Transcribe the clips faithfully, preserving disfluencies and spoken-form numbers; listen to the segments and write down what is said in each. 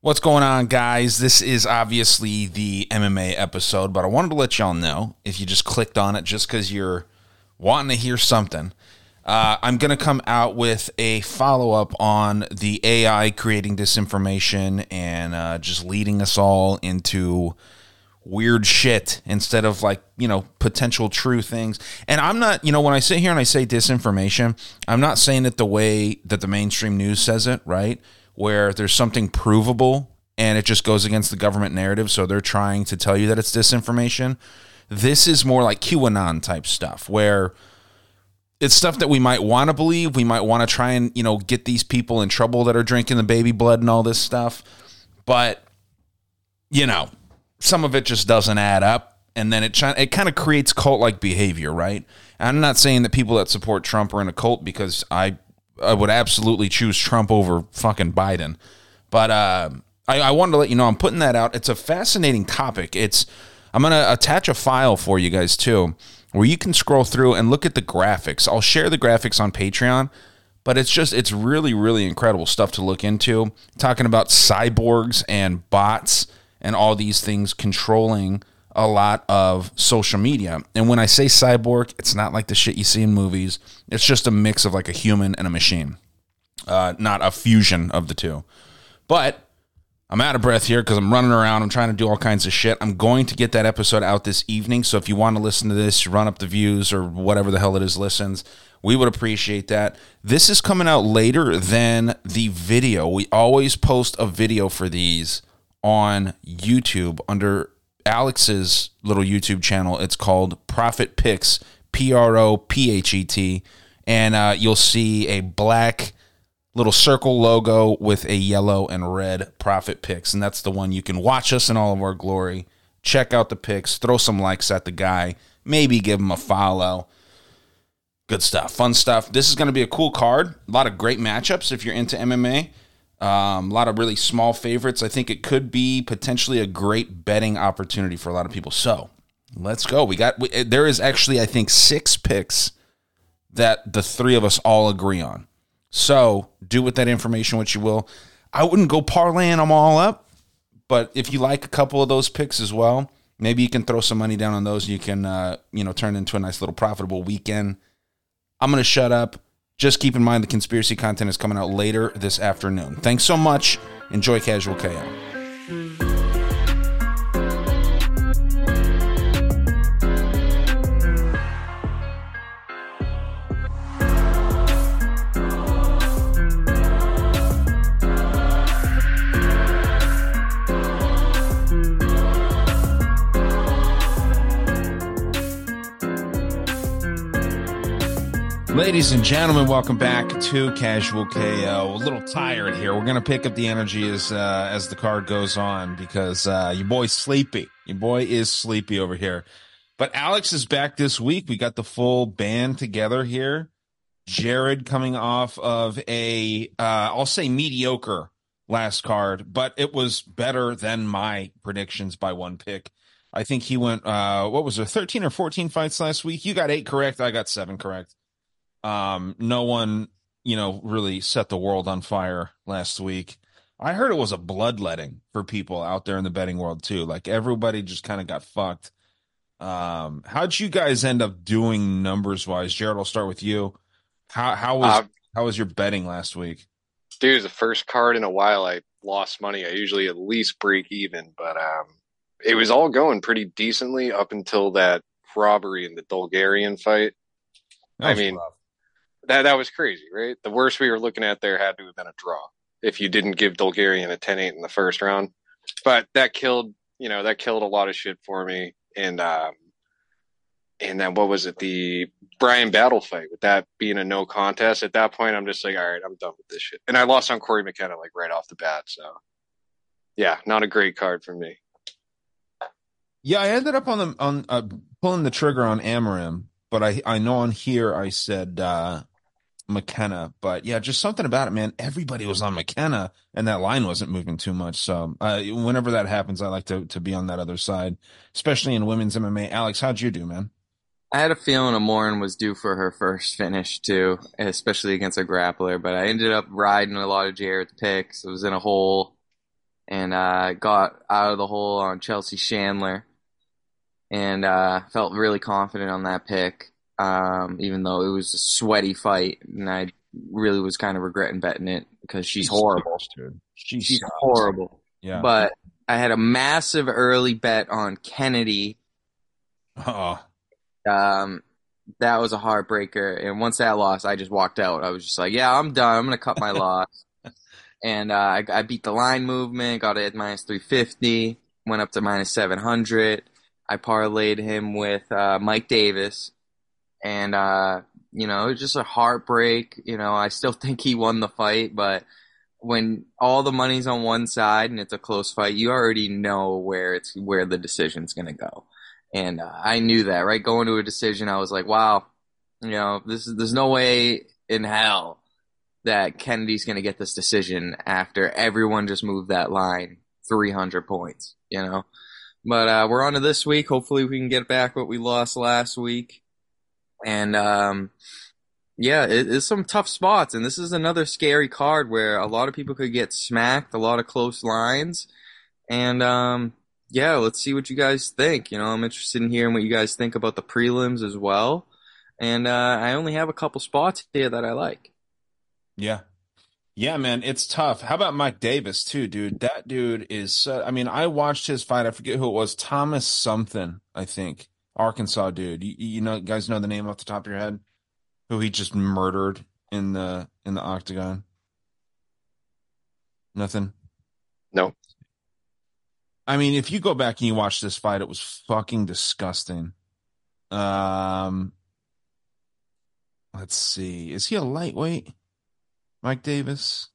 What's going on, guys? This is obviously the M M A episode, but I wanted to let y'all know, if you just clicked on it just because you're wanting to hear something, uh, I'm going to come out with a follow-up on the A I creating disinformation and uh, just leading us all into weird shit instead of, like, you know, potential true things. And I'm not, you know, when I sit here and I say disinformation, I'm not saying it the way that the mainstream news says it, right? Where there's something provable and it just goes against the government narrative, so they're trying to tell you that it's disinformation. This is more like QAnon type stuff, where it's stuff that we might want to believe. We might want to try and, you know, get these people in trouble that are drinking the baby blood and all this stuff. But, you know, some of it just doesn't add up. And then it it kind of creates cult-like behavior, right? And I'm not saying that people that support Trump are in a cult, because I I would absolutely choose Trump over fucking Biden. But uh, I, I wanted to let you know I'm putting that out. It's a fascinating topic. It's I'm going to attach a file for you guys, too, where you can scroll through and look at the graphics. I'll share the graphics on Patreon, but it's just, it's really, really incredible stuff to look into. Talking about cyborgs and bots and all these things controlling a lot of social media. And when I say cyborg, it's not like the shit you see in movies. It's just a mix of like a human and a machine, uh, not a fusion of the two. But I'm out of breath here because I'm running around. I'm trying to do all kinds of shit. I'm going to get that episode out this evening. So if you want to listen to this, run up the views or whatever the hell it is listens, we would appreciate that. This is coming out later than the video. We always post a video for these on YouTube under Alex's little YouTube channel. It's called Prophet Picks, P R O P H E T, and uh, you'll see a black little circle logo with a yellow and red Prophet Picks, and that's the one you can watch us in all of our glory. Check out the picks, throw some likes at the guy, maybe give him a follow. Good stuff, fun stuff. This is going to be a cool card. A lot of great matchups if you're into M M A. Um, a lot of really small favorites. I think it could be potentially a great betting opportunity for a lot of people. So let's go. We got, we, there is actually, I think, six picks that the three of us all agree on. So do with that information what you will. I wouldn't go parlaying them all up, but if you like a couple of those picks as well, maybe you can throw some money down on those. You can, uh, you know, turn into a nice little profitable weekend. I'm going to shut up. Just keep in mind the conspiracy content is coming out later this afternoon. Thanks so much. Enjoy Casual K O. Ladies and gentlemen, welcome back to Casual K O. A little tired here. We're going to pick up the energy as uh, as the card goes on because uh, your boy's sleepy. Your boy is sleepy over here. But Alex is back this week. We got the full band together here. Jared coming off of a, uh, I'll say mediocre last card, but it was better than my predictions by one pick. I think he went, uh, what was there, thirteen or fourteen fights last week? You got eight correct. I got seven correct. Um, no one, you know, really set the world on fire last week. I heard it was a bloodletting for people out there in the betting world too. Like everybody just kind of got fucked. Um, how'd you guys end up doing numbers wise? Jared, I'll start with you. How how was uh, how was your betting last week? Dude, it was the first card in a while I lost money. I usually at least break even, but um, it was all going pretty decently up until that robbery in the Bulgarian fight. I mean. Rough. That that was crazy, right? The worst we were looking at there had to have been a draw if you didn't give Bulgarian a ten eight in the first round. But that killed, you know, that killed a lot of shit for me. And um, and then what was it? The Brian Battle fight, with that being a no contest. At that point, I'm just like, all right, I'm done with this shit. And I lost on Corey McKenna like right off the bat. So yeah, not a great card for me. Yeah, I ended up on the on uh, pulling the trigger on Amarim, but I I know on here I said uh, McKenna, but yeah, just something about it, man. Everybody was on McKenna, and that line wasn't moving too much. So uh, whenever that happens, I like to to be on that other side, especially in women's M M A. Alex, how'd you do, man? I had a feeling Amorin was due for her first finish too, especially against a grappler. But I ended up riding a lot of Jared's picks. It was in a hole. and uh, got out of the hole on Chelsea Chandler, and uh, felt really confident on that pick, um, even though it was a sweaty fight, and I really was kind of regretting betting it because she's She horrible. sucks, dude. She She's sucks. horrible. Yeah. But I had a massive early bet on Kennedy. Oh, Um, that was a heartbreaker. And once that lost, I just walked out. I was just like, yeah, I'm done. I'm going to cut my loss. And uh, I, I beat the line movement, got it at minus three fifty, went up to minus seven hundred. I parlayed him with uh, Mike Davis. And, uh, you know, it was just a heartbreak. You know, I still think he won the fight, but when all the money's on one side and it's a close fight, you already know where it's where the decision's going to go. And uh, I knew that, right? Going to a decision, I was like, wow, you know, this is, there's no way in hell that Kennedy's going to get this decision after everyone just moved that line three hundred points, you know? But uh, we're on to this week. Hopefully we can get back what we lost last week. And, um, yeah, it, it's some tough spots. And this is another scary card where a lot of people could get smacked, a lot of close lines. And, um, yeah, let's see what you guys think. You know, I'm interested in hearing what you guys think about the prelims as well. And uh, I only have a couple spots here that I like. yeah. Yeah, man, it's tough. How about Mike Davis, too, dude? That dude is, uh, I mean, I watched his fight. I forget who it was. Thomas something, I think. Arkansas dude. You, you know, guys know the name off the top of your head? Who he just murdered in the in the octagon? Nothing? No. I mean, if you go back and you watch this fight, it was fucking disgusting. Um, let's see. Is he a lightweight? Mike Davis?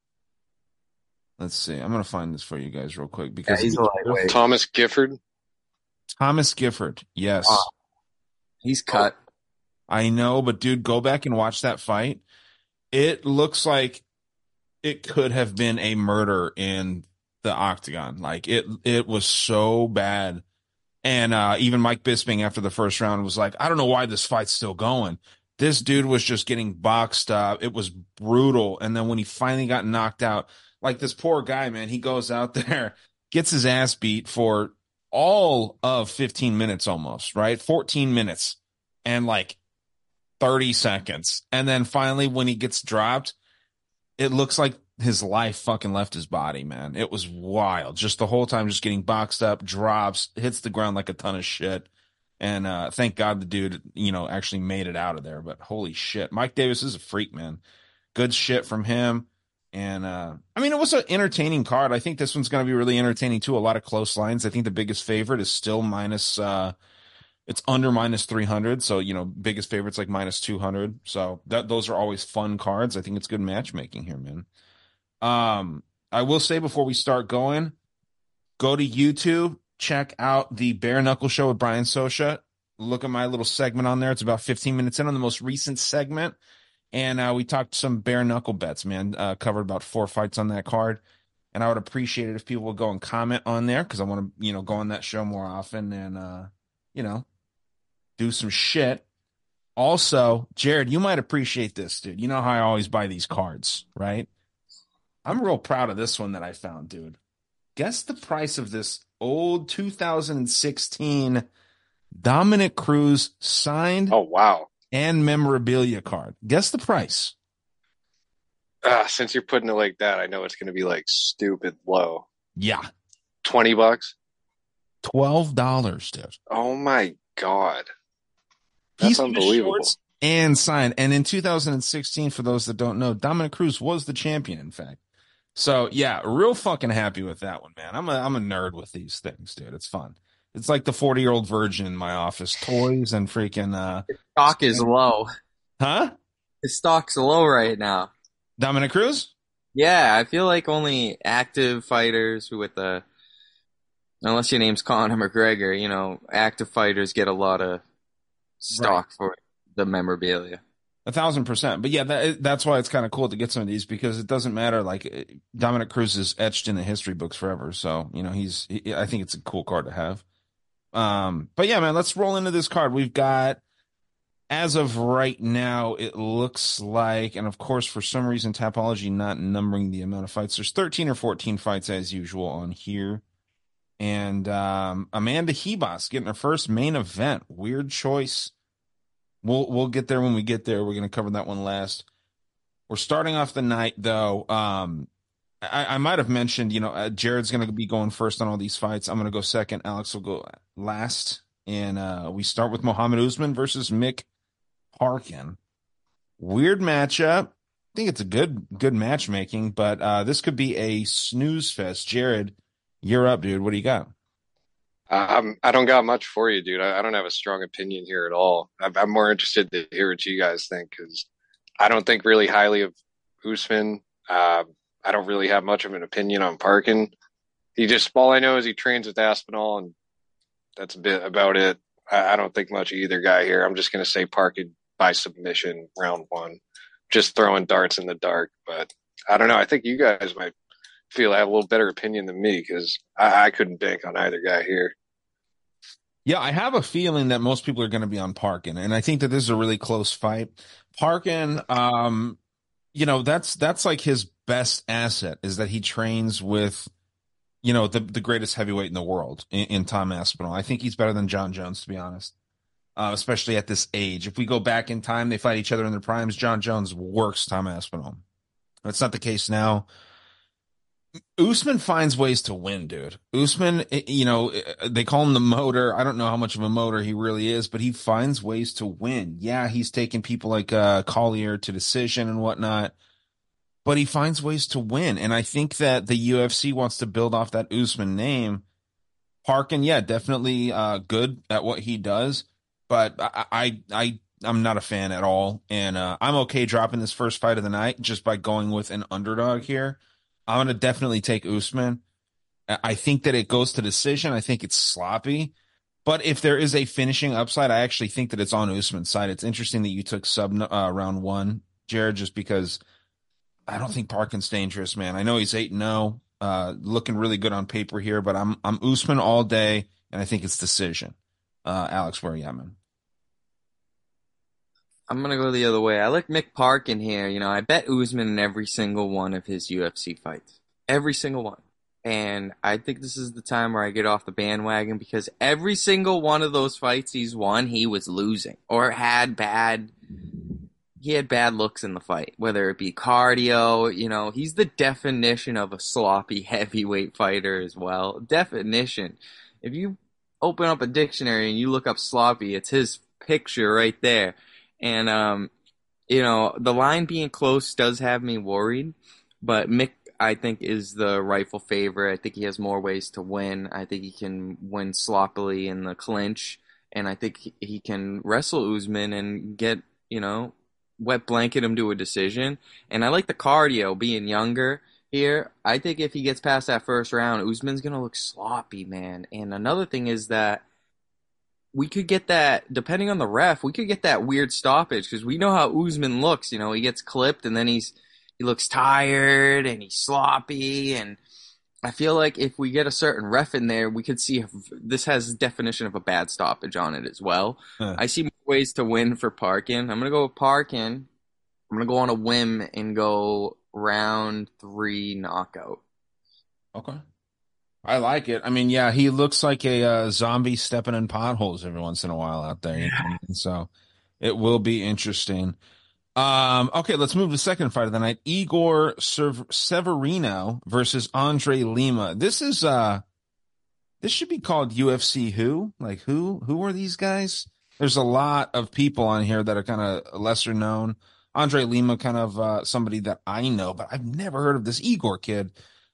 Let's see. I'm gonna find this for you guys real quick because Yeah, he's a lightweight. Thomas Gifford. Thomas Gifford. Yes. Oh, he's cut. I know, but dude, go back and watch that fight. It looks like it could have been a murder in the octagon. Like it, it was so bad. And uh, even Mike Bisping after the first round was like, I don't know why this fight's still going. This dude was just getting boxed up. It was brutal. And then when he finally got knocked out, like this poor guy, man, he goes out there, gets his ass beat for all of fifteen minutes almost, right? fourteen minutes and like thirty seconds. And then finally, when he gets dropped, it looks like his life fucking left his body, man. It was wild. Just the whole time, just getting boxed up, drops, hits the ground like a ton of shit. And uh, thank God the dude, you know, actually made it out of there. But holy shit, Mike Davis is a freak, man. Good shit from him. And uh, I mean, it was an entertaining card. I think this one's going to be really entertaining too. A lot of close lines. I think the biggest favorite is still minus. Uh, it's under minus three hundred. So you know, biggest favorite's like minus two hundred. So that those are always fun cards. I think it's good matchmaking here, man. Um, I will say before we start going, go to YouTube, check out the Bare Knuckle Show with Brian Sosha. Look at my little segment on there. It's about fifteen minutes in on the most recent segment. And uh, we talked some bare knuckle bets, man. Uh, covered about four fights on that card. And I would appreciate it if people would go and comment on there because I want to, you know, go on that show more often and, uh, you know, do some shit. Also, Jared, you might appreciate this, dude. You know how I always buy these cards, right? I'm real proud of this one that I found, dude. Guess the price of this old two thousand sixteen Dominic Cruz signed Oh, wow. and memorabilia card. Guess the price. Uh, since you're putting it like that, I know it's going to be like stupid low. Yeah. twenty bucks? twelve dollars, dude. Oh, my God. That's He's in the unbelievable. shorts and signed. And in two thousand sixteen, for those that don't know, Dominic Cruz was the champion, in fact. So, yeah, real fucking happy with that one, man. I'm a, I'm a nerd with these things, dude. It's fun. It's like the forty-year-old virgin in my office. Toys and freaking... Uh, Stock is low. huh? His stock's low right now. Dominic Cruz? Yeah, I feel like only active fighters who with the, unless your name's Conor McGregor, you know, active fighters get a lot of stock Right. for the memorabilia. A thousand percent. But yeah, that, that's why it's kind of cool to get some of these because it doesn't matter. Like Dominic Cruz is etched in the history books forever. So, you know, he's, he, I think it's a cool card to have. Um, but yeah, man, let's roll into this card. We've got as of right now, it looks like, and of course, for some reason, Tapology not numbering the amount of fights. There's thirteen or fourteen fights as usual on here. And um, Amanda Hebos getting her first main event. Weird choice. We'll we'll get there when we get there. We're going to cover that one last. We're starting off the night, though. Um, I, I might have mentioned, you know, uh, Jared's going to be going first on all these fights. I'm going to go second. Alex will go last. And uh, we start with Muhammad Usman versus Mick Parkin. Weird matchup. I think it's a good good matchmaking, but uh, this could be a snooze fest. Jared, you're up, dude. What do you got? Um, I don't got much for you, dude. I, I don't have a strong opinion here at all. I'm, I'm more interested to hear what you guys think because I don't think really highly of Usman. Uh, I don't really have much of an opinion on Parkin. He just, all I know is he trains with Aspinall, and that's a bit about it. I, I don't think much of either guy here. I'm just going to say Parkin by submission, round one. Just throwing darts in the dark. But I don't know. I think you guys might feel I have a little better opinion than me because I, I couldn't bank on either guy here. Yeah, I have a feeling that most people are going to be on Parkin, and I think that this is a really close fight. Parkin, um, you know, that's that's like his best asset is that he trains with, you know, the the greatest heavyweight in the world in, in Tom Aspinall. I think he's better than John Jones, to be honest, uh, especially at this age. If we go back in time, they fight each other in their primes. John Jones works Tom Aspinall. That's not the case now. Usman finds ways to win, dude. Usman, you know, they call him the motor. I don't know how much of a motor he really is, but he finds ways to win. Yeah, he's taking people like uh, Collier to decision and whatnot, but he finds ways to win. And I think that the U F C wants to build off that Usman name. Parkin, yeah, definitely uh, good at what he does, but I, I, I I'm not a fan at all. And uh, I'm okay dropping this first fight of the night just by going with an underdog here. I'm going to definitely take Usman. I think that it goes to decision. I think it's sloppy. But if there is a finishing upside, I actually think that it's on Usman's side. It's interesting that you took sub uh, round one, Jared, just because I don't think Parkin's dangerous, man. I know he's eight and oh, uh, looking really good on paper here, but I'm I'm Usman all day, and I think it's decision. Uh, Alex, where are you at, man? I'm going to go the other way. I like Mick Parkin here. You know, I bet Usman in every single one of his U F C fights. Every single one. And I think this is the time where I get off the bandwagon because every single one of those fights he's won, he was losing. Or had bad... He had bad looks in the fight, whether it be cardio. You know, he's the definition of a sloppy heavyweight fighter as well. Definition. If you open up a dictionary and you look up sloppy, it's his picture right there. And, um, you know, the line being close does have me worried, but Mick, I think, is the rightful favorite. I think he has more ways to win. I think he can win sloppily in the clinch, and I think he, he can wrestle Usman and get, you know, wet blanket him to a decision. And I like the cardio being younger here. I think if he gets past that first round, Usman's going to look sloppy, man. And another thing is that we could get that, depending on the ref, we could get that weird stoppage because we know how Usman looks. You know, he gets clipped and then he's he looks tired and he's sloppy. And I feel like if we get a certain ref in there, we could see if this has a definition of a bad stoppage on it as well. Huh. I see more ways to win for Parkin. I'm going to go with Parkin. I'm going to go on a whim and go round three knockout. Okay. I like it. I mean, yeah, he looks like a uh, zombie stepping in potholes every once in a while out there. You know? So it will be interesting. Um, okay, let's move to the second fight of the night. Igor Severino versus Andre Lima. This is uh, this should be called U F C who? Like who? Who are these guys? There's a lot of people on here that are kind of lesser known. Andre Lima, kind of uh, somebody that I know, but I've never heard of this Igor kid.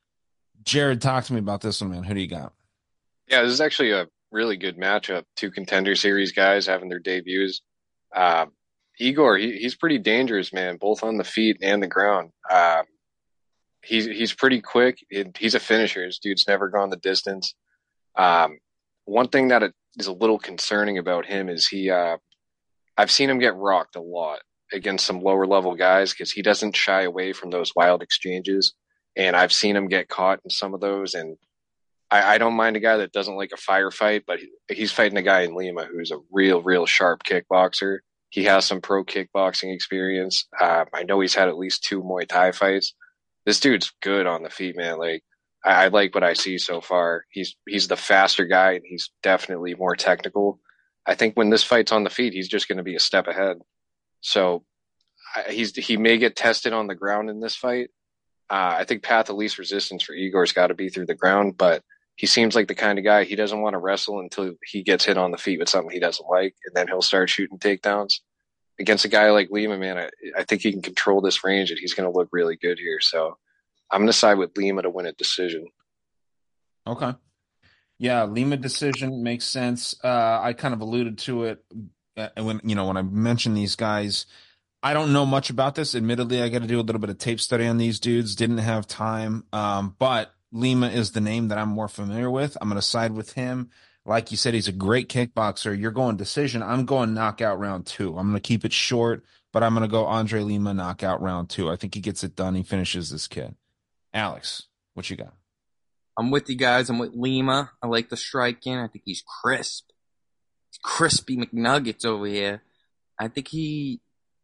Jared, talk to me about this one, man. Who do you got? Yeah, this is actually a really good matchup. Two contender series guys having their debuts. Uh, Igor, he, he's pretty dangerous, man, both on the feet and the ground. Uh, he's he's pretty quick. It, he's a finisher. This dude's never gone the distance. Um, one thing that is a little concerning about him is he. Uh, I've seen him get rocked a lot against some lower level guys because he doesn't shy away from those wild exchanges. And I've seen him get caught in some of those. And I, I don't mind a guy that doesn't like a firefight, but he, he's fighting a guy in Lima who's a real, real sharp kickboxer. He has some pro kickboxing experience. Uh, I know he's had at least two Muay Thai fights. This dude's good on the feet, man. Like I, I like what I see so far. He's he's the faster guy, and he's definitely more technical. I think when this fight's on the feet, he's just going to be a step ahead. So I, he's he may get tested on the ground in this fight. Uh, I think path of least resistance for Igor's got to be through the ground, but he seems like the kind of guy he doesn't want to wrestle until he gets hit on the feet with something he doesn't like, and then he'll start shooting takedowns. Against a guy like Lima, man, I, I think he can control this range, and he's going to look really good here. So I'm going to side with Lima to win a decision. Okay. Yeah, Lima decision makes sense. Uh, I kind of alluded to it uh, when you know when I mentioned these guys. I don't know much about this. Admittedly, I got to do a little bit of tape study on these dudes. Didn't have time, um, but Lima is the name that I'm more familiar with. I'm going to side with him. Like you said, he's a great kickboxer. You're going decision. I'm going knockout round two. I'm going to keep it short, but I'm going to go Andre Lima knockout round two. I think he gets it done. He finishes this kid. Alex, what you got? I'm with you guys. I'm with Lima. I like the striking. I think he's crisp. He's crispy McNuggets over here. I think he...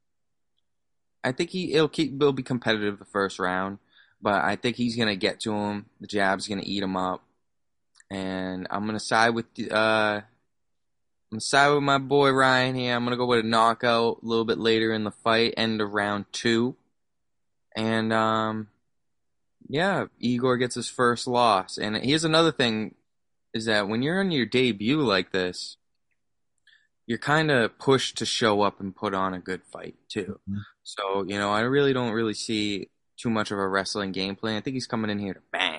I think he he'll keep he'll be competitive the first round, but I think he's gonna get to him. The jab's gonna eat him up, and I'm gonna side with the, uh, I'm gonna side with my boy Ryan here. I'm gonna go with a knockout a little bit later in the fight, end of round two, and um, yeah, Igor gets his first loss. And here's another thing: is that when you're on your debut like this, you're kind of pushed to show up and put on a good fight too. Mm-hmm. So, you know, I really don't really see too much of a wrestling game plan. I think he's coming in here to bang.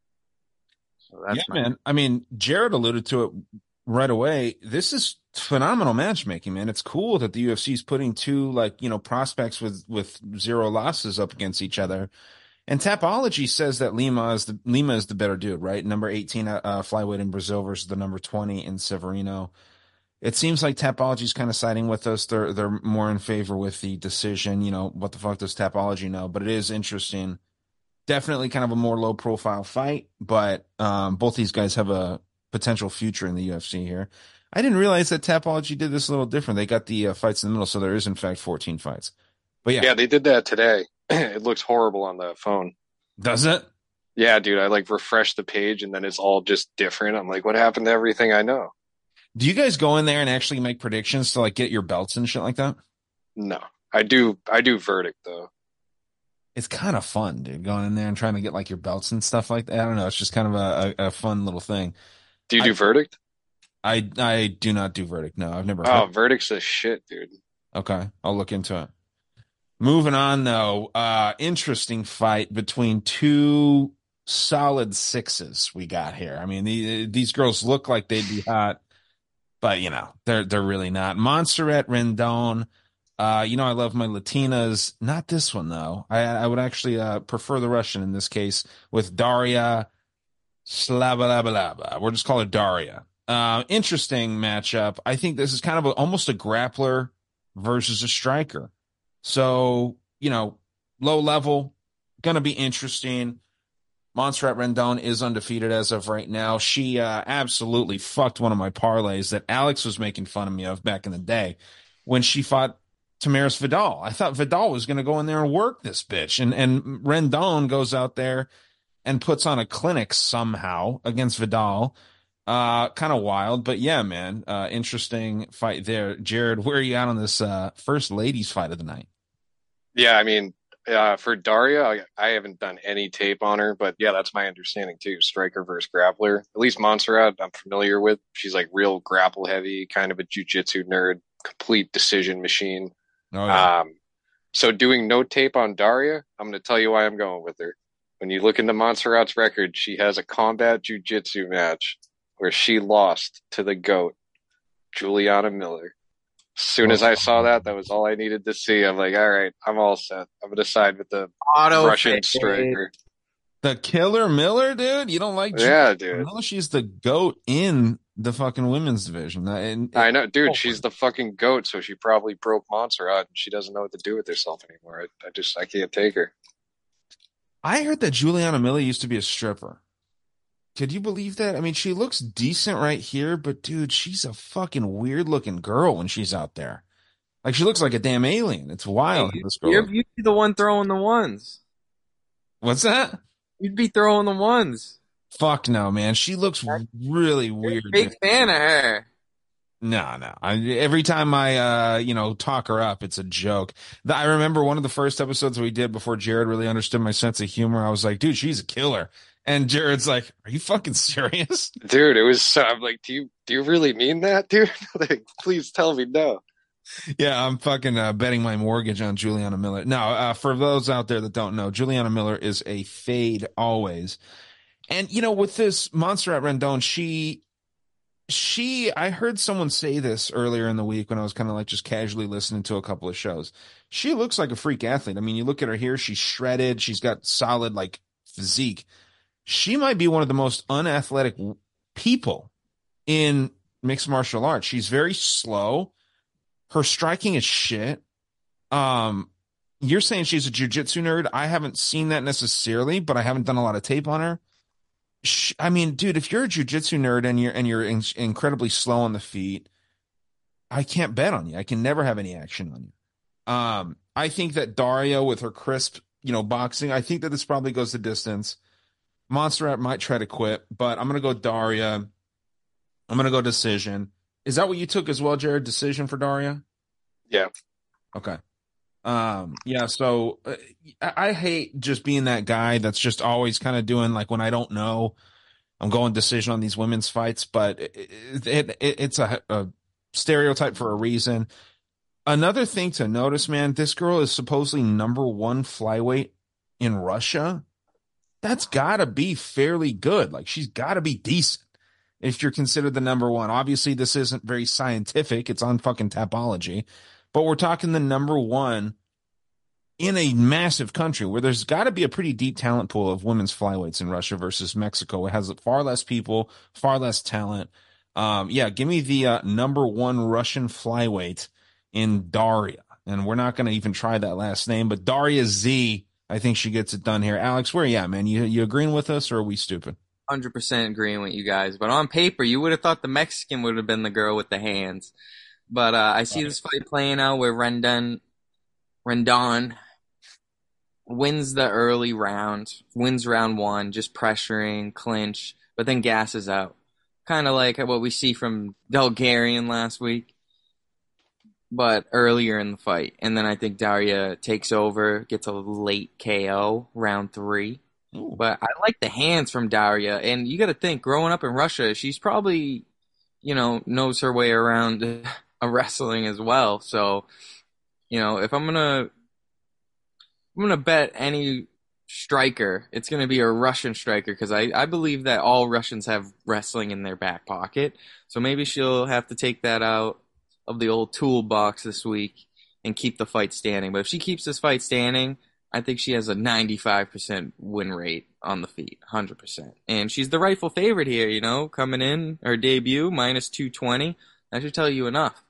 So that's yeah, my- man. I mean, Jared alluded to it right away. This is phenomenal matchmaking, man. It's cool that the U F C is putting two, like, you know, prospects with, with zero losses up against each other. And Tapology says that Lima is the Lima is the better dude, right? Number eighteen uh, flyweight in Brazil versus the number twenty in Severino. It seems like Tapology's kind of siding with us. They're they're more in favor with the decision. You know, what the fuck does Tapology know? But it is interesting. Definitely kind of a more low profile fight, but um, both these guys have a potential future in the U F C here. I didn't realize that Tapology did this a little different. They got the uh, fights in the middle, so there is in fact fourteen fights. But yeah, yeah, they did that today. It looks horrible on the phone. Does it? Yeah, dude. I like refreshed the page and then it's all just different. I'm like, what happened to everything I know? Do you guys go in there and actually make predictions to like get your belts and shit like that? No, I do. I do verdict though. It's kind of fun, dude, going in there and trying to get like your belts and stuff like that. I don't know. It's just kind of a, a, a fun little thing. Do you do I, verdict? I I do not do verdict. No, I've never. Oh, heard. verdict's a shit, dude. Okay, I'll look into it. Moving on though, uh, interesting fight between two solid sixes we got here. I mean, the, these girls look like they'd be hot. But, you know, they're they're really not. Montserrat Rendon, uh, you know, I love my Latinas. Not this one, though. I, I would actually uh, prefer the Russian in this case with Daria Slabalabalaba. We'll just call her Daria. Uh, interesting matchup. I think this is kind of a, almost a grappler versus a striker. So, you know, low level, going to be interesting. Montserrat Rendon is undefeated as of right now. She uh, absolutely fucked one of my parlays that Alex was making fun of me of back in the day when she fought Tamaris Vidal. I thought Vidal was going to go in there and work this bitch. And, and Rendon goes out there and puts on a clinic somehow against Vidal. Uh, kind of wild, but yeah, man, uh, interesting fight there. Jared, where are you at on this uh, first ladies fight of the night? Yeah, I mean, Uh, for Daria, I, I haven't done any tape on her, but yeah, that's my understanding too. Striker versus grappler. At least Montserrat, I'm familiar with. She's like real grapple heavy, kind of a jiu-jitsu nerd, complete decision machine. Oh, yeah. Um, so doing no tape on Daria, I'm going to tell you why I'm going with her. When you look into Montserrat's record, she has a combat jiu-jitsu match where she lost to the GOAT, Juliana Miller. As soon as I saw that, that was all I needed to see. I'm like, all right, I'm all set. I'm going to side with the Auto Russian fade. striker. The Killer Miller, dude? You don't like Yeah, dude. No, she's the GOAT in the fucking women's division. And, I know, dude, she's the fucking GOAT, so she probably broke Montserrat, and she doesn't know what to do with herself anymore. I, I just, I can't take her. I heard that Juliana Miller used to be a stripper. Could you believe that? I mean, she looks decent right here, but dude, she's a fucking weird looking girl when she's out there. Like she looks like a damn alien. It's wild how You, this girl you're, looks. you'd be the one throwing the ones. What's that? You'd be throwing the ones. Fuck no, man. She looks really You're a weird, big dude. fan of her. No, no. I, every time I, uh, you know, talk her up, it's a joke. The- I remember one of the first episodes we did before Jared really understood my sense of humor. I was like, dude, she's a killer. And Jared's like, are you fucking serious? Dude, it was so, I'm like, do you do you really mean that, dude? Like, please tell me no. Yeah, I'm fucking uh, betting my mortgage on Juliana Miller. No, uh, for those out there that don't know, Juliana Miller is a fade always. And, you know, with this Montserrat Rendon, she she I heard someone say this earlier in the week when I was kind of like just casually listening to a couple of shows. She looks like a freak athlete. I mean, you look at her here, she's shredded, she's got solid like physique. She might be one of the most unathletic people in mixed martial arts. She's very slow. Her striking is shit. Um you're saying she's a jiu-jitsu nerd. I haven't seen that necessarily, but I haven't done a lot of tape on her. I mean, dude, if you're a jujitsu nerd and you're and you're in, incredibly slow on the feet, I can't bet on you. I can never have any action on you. Um, I think that Daria with her crisp, you know, boxing, I think that this probably goes the distance. Montserrat might try to quit, but I'm gonna go Daria. I'm gonna go decision. Is that what you took as well, Jared? Decision for Daria? Yeah. Okay. Um, yeah, so uh, I, I hate just being that guy that's just always kind of doing like when I don't know, I'm going decision on these women's fights, but it, it, it it's a, a stereotype for a reason. Another thing to notice, man, this girl is supposedly number one flyweight in Russia. That's got to be fairly good. Like she's got to be decent if you're considered the number one. Obviously, this isn't very scientific. It's on fucking Tapology, but we're talking the number one in a massive country where there's got to be a pretty deep talent pool of women's flyweights in Russia versus Mexico. It has far less people, far less talent. Um, yeah, give me the uh, number one Russian flyweight in Daria. And we're not going to even try that last name, but Daria Z, I think she gets it done here. Alex, where are you at, man? You, you agreeing with us or are we stupid? one hundred percent agreeing with you guys. But on paper, you would have thought the Mexican would have been the girl with the hands. But uh, I see this fight playing out where Rendon, Rendon wins the early round, wins round one, just pressuring, clinch, but then gasses out. Kind of like what we see from Bulgarian last week, but earlier in the fight. And then I think Daria takes over, gets a late K O, round three. Ooh. But I like the hands from Daria. And you got to think, growing up in Russia, she's probably, you know, knows her way around a wrestling as well. So, you know, if I'm going to I'm going to bet any striker, it's going to be a Russian striker because I, I believe that all Russians have wrestling in their back pocket. So maybe she'll have to take that out of the old toolbox this week and keep the fight standing. But if she keeps this fight standing, I think she has a ninety-five percent win rate on the feet, one hundred percent. And she's the rightful favorite here, you know, coming in, her debut, minus two twenty. That should tell you enough.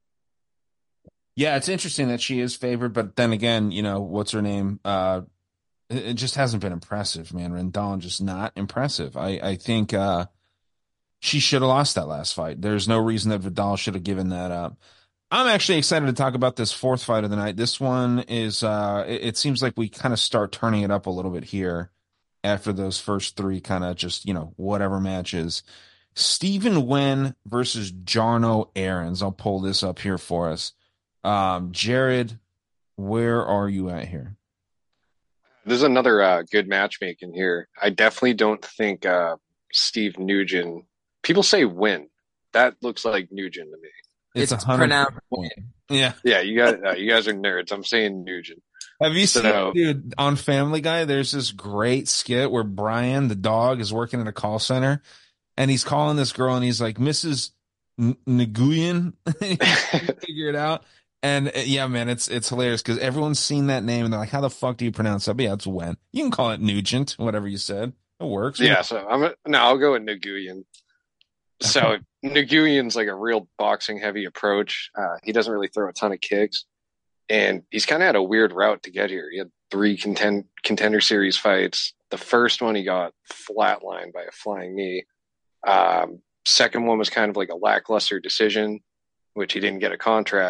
Yeah, it's interesting that she is favored, but then again, you know, what's her name? Uh, it, it just hasn't been impressive, man. Rendon just not impressive. I, I think uh, she should have lost that last fight. There's no reason that Vidal should have given that up. I'm actually excited to talk about this fourth fight of the night. This one is, uh, it, it seems like we kind of start turning it up a little bit here after those first three kind of just, you know, whatever matches. Stephen Nguyen versus Jarno Aarons. I'll pull this up here for us. Um, Jared, where are you at here? There's another uh, good matchmaking here. I definitely don't think uh, Steve Nugent. People say win. That looks like Nugent to me. It's, it's a pronounced win. Yeah, yeah. You guys, uh, you guys are nerds. I'm saying Nugent. Have you so, seen, dude, on Family Guy? There's this great skit where Brian, the dog, is working in a call center, and he's calling this girl, and he's like, Missus N- Nguyen. Figure it out. And uh, yeah, man, it's it's hilarious because everyone's seen that name and they're like, "How the fuck do you pronounce that?" But yeah, it's Wen. You can call it Nugent, whatever you said. It works. Yeah, so I'm a, no, I'll go with Nguyen. So Nguyen's like a real boxing heavy approach. Uh, he doesn't really throw a ton of kicks, and he's kind of had a weird route to get here. He had three contend contender series fights. The first one he got flatlined by a flying knee. Um, second one was kind of like a lackluster decision, which he didn't get a contract.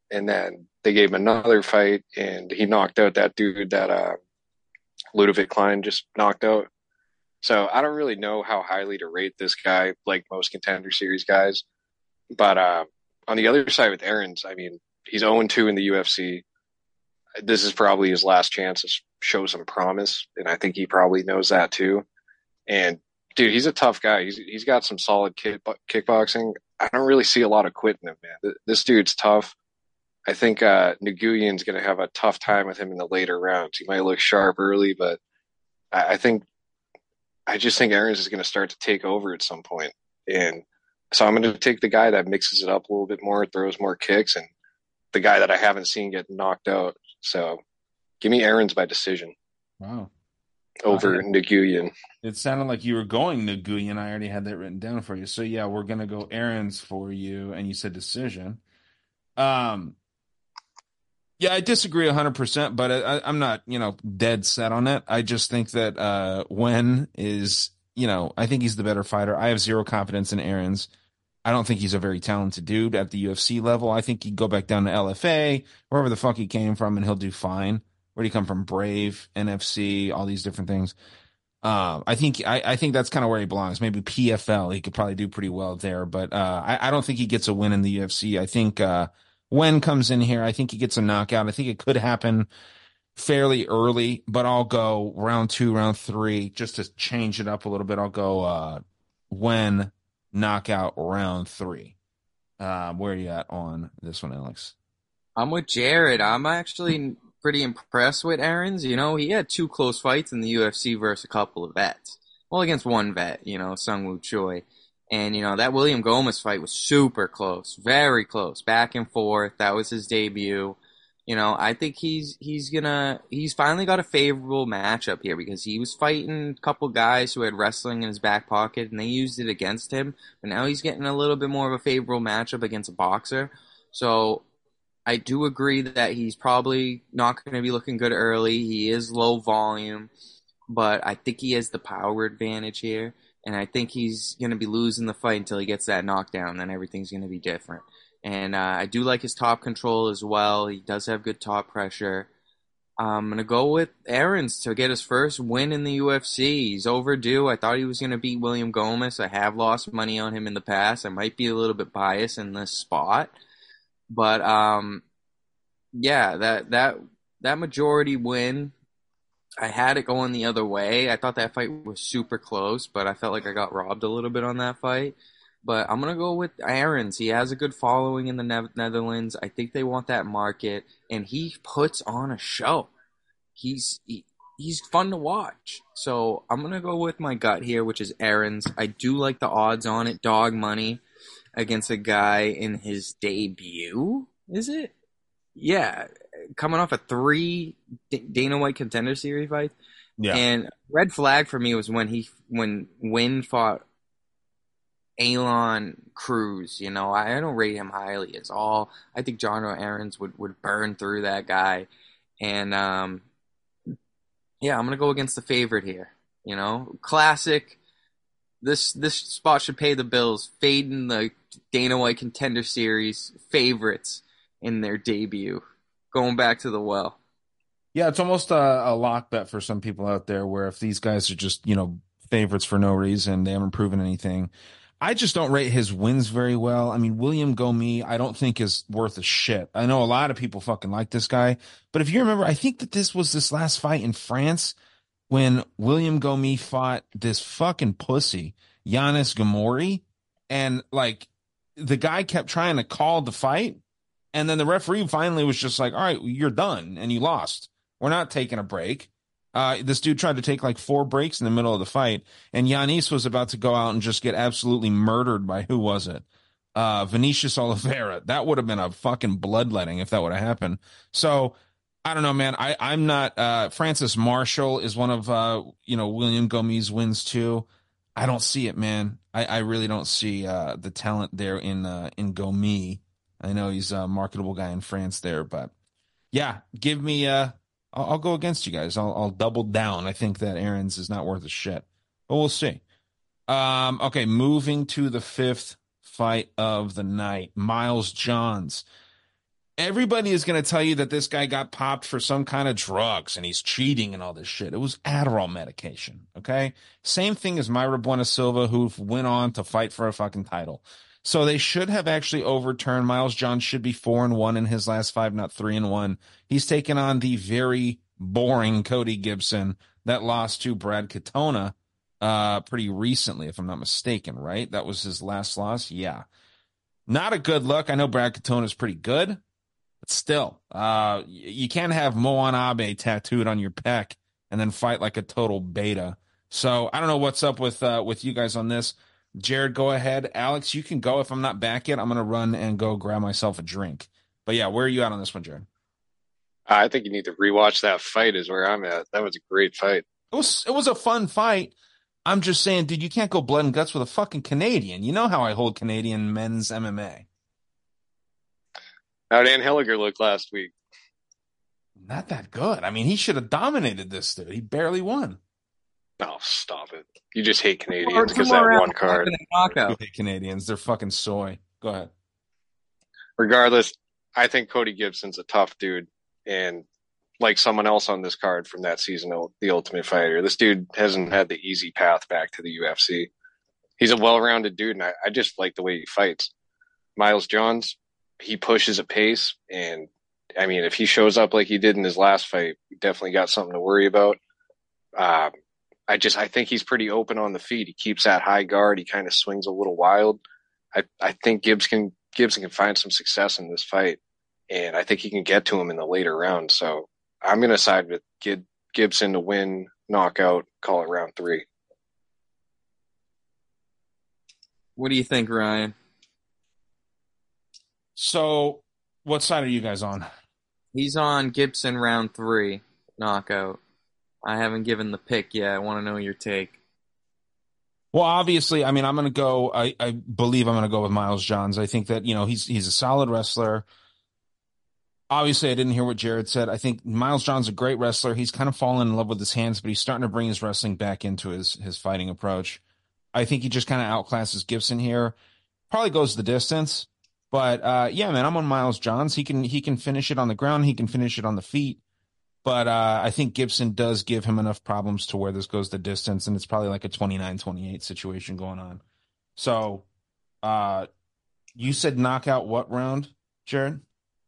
and then they gave him another fight, and he knocked out that dude that uh, Ludovic Klein just knocked out. So I don't really know how highly to rate this guy, like most Contender Series guys. But uh, on the other side with Aarons, I mean, he's oh and two in the U F C. This is probably his last chance to show some promise, and I think he probably knows that too. And dude, he's a tough guy. He's he's got some solid kick, kickboxing. I don't really see a lot of quitting him, man. This dude's tough. I think uh, Nguyen's going to have a tough time with him in the later rounds. He might look sharp early, but I, I think I just think Aarons is going to start to take over at some point. And so I'm going to take the guy that mixes it up a little bit more, throws more kicks, and the guy that I haven't seen get knocked out. So give me Aarons by decision. Wow. Over uh, Nguyen. It sounded like you were going Nguyen. I already had that written down for you. So yeah, we're going to go Aarons for you, and you said decision. Um, yeah, I disagree one hundred percent, but I, I'm not, you know, dead set on it. I just think that uh, Wen is, you know, I think he's the better fighter. I have zero confidence in Aarons. I don't think he's a very talented dude at the U F C level. I think he'd go back down to L F A, wherever the fuck he came from, and he'll do fine. Where'd he come from? Brave, N F C, all these different things. Um, I think I, I think that's kind of where he belongs. Maybe P F L, he could probably do pretty well there, but uh, I, I don't think he gets a win in the U F C. I think uh, Wen comes in here. I think he gets a knockout. I think it could happen fairly early, but I'll go round two, round three, just to change it up a little bit. I'll go uh, Wen knockout round three. Uh, where are you at on this one, Alex? I'm with Jared. I'm actually pretty impressed with Aarons. You know, he had two close fights in the U F C versus a couple of vets. Well, against one vet, you know, Sungwoo Choi. And, you know, that William Gomez fight was super close, very close, back and forth. That was his debut. You know, I think he's he's gonna he's finally got a favorable matchup here because he was fighting a couple guys who had wrestling in his back pocket and they used it against him. But now he's getting a little bit more of a favorable matchup against a boxer. So I do agree that he's probably not going to be looking good early. He is low volume, but I think he has the power advantage here. And I think he's going to be losing the fight until he gets that knockdown. Then everything's going to be different. And uh, I do like his top control as well. He does have good top pressure. I'm going to go with Aarons to get his first win in the U F C. He's overdue. I thought he was going to beat William Gomez. I have lost money on him in the past. I might be a little bit biased in this spot. But, um, yeah, that, that, that majority win, I had it going the other way. I thought that fight was super close, but I felt like I got robbed a little bit on that fight. But I'm going to go with Aarons. He has a good following in the ne- Netherlands. I think they want that market, and he puts on a show. He's he, he's fun to watch. So I'm going to go with my gut here, which is Aarons. I do like the odds on it, dog money, against a guy in his debut, is it? Yeah, coming off a three Dana White Contender Series fight. Yeah. And red flag for me was when he when Wynn fought Elon Cruz. You know, I, I don't rate him highly at all. I think John Aarons would, would burn through that guy. And um, yeah, I'm gonna go against the favorite here. You know, classic. This this spot should pay the bills. Fading the Dana White Contender Series favorites in their debut, going back to the well. Yeah, it's almost a, a lock bet for some people out there where if these guys are just, you know, favorites for no reason, they haven't proven anything. I just don't rate his wins very well. I mean, William Gomis, I don't think is worth a shit. I know a lot of people fucking like this guy, but if you remember, I think that this was this last fight in France when William Gomis fought this fucking pussy, Giannis Gamori, and like the guy kept trying to call the fight. And then the referee finally was just like, all right, you're done. And you lost. We're not taking a break. Uh, this dude tried to take like four breaks in the middle of the fight. And Yanis was about to go out and just get absolutely murdered by, who was it? Uh, Vinicius Oliveira. That would have been a fucking bloodletting if that would have happened. So I don't know, man. I, I'm not, uh, Francis Marshall is one of, uh, you know, William Gomis' wins too. I don't see it, man. I, I really don't see, uh, the talent there in, uh, in Gomis. I know he's a marketable guy in France there, but yeah, give me, uh, I'll, I'll go against you guys. I'll, I'll double down. I think that Aarons is not worth a shit, but we'll see. Um, okay. Moving to the fifth fight of the night, Miles Johns Everybody is going to tell you that this guy got popped for some kind of drugs and he's cheating and all this shit. It was Adderall medication, okay? Same thing as Mayra Bueno Silva, who went on to fight for a fucking title. So they should have actually overturned. Miles Johns should be four and one in his last five, not three and one. He's taken on the very boring Cody Gibson that lost to Brad Katona uh, pretty recently, if I'm not mistaken, right? That was his last loss? Yeah. Not a good look. I know Brad Katona is pretty good. But still, uh, you can't have Moan Abe tattooed on your pec and then fight like a total beta. So I don't know what's up with uh, with you guys on this. Jared, go ahead. Alex, you can go. If I'm not back yet, I'm going to run and go grab myself a drink. But yeah, where are you at on this one, Jared? I think you need to rewatch that fight is where I'm at. That was a great fight. It was it was a fun fight. I'm just saying, dude, you can't go blood and guts with a fucking Canadian. You know how I hold Canadian men's M M A. How did Dan Hilliger look last week? Not that good. I mean, he should have dominated this dude. He barely won. Oh, stop it. You just hate Canadians because that one card. I hate Canadians. They're fucking soy. Go ahead. Regardless, I think Cody Gibson's a tough dude. And like someone else on this card from that season, The Ultimate Fighter, this dude hasn't had the easy path back to the U F C. He's a well-rounded dude, and I, I just like the way he fights. Miles Johns, he pushes a pace, and I mean, if he shows up like he did in his last fight, we definitely got something to worry about. Um, I just, I think he's pretty open on the feet. He keeps that high guard. He kind of swings a little wild. I, I think Gibbs can, Gibson can find some success in this fight, and I think he can get to him in the later round. So I'm going to side with Gib, Gibson to win, knockout, call it round three. What do you think, Ryan? So, what side are you guys on? He's on Gibson round three, knockout. I haven't given the pick yet. I want to know your take. Well, obviously, I mean, I'm going to go, I, I believe I'm going to go with Miles Johns. I think that, you know, he's he's a solid wrestler. Obviously, I didn't hear what Jared said. I think Miles Johns is a great wrestler. He's kind of fallen in love with his hands, but he's starting to bring his wrestling back into his, his fighting approach. I think he just kind of outclasses Gibson here. Probably goes the distance. But uh, yeah, man, I'm on Miles Johns. He can he can finish it on the ground. He can finish it on the feet. But uh, I think Gibson does give him enough problems to where this goes the distance, and it's probably like a twenty-nine twenty-eight situation going on. So uh, you said knockout what round, Jared?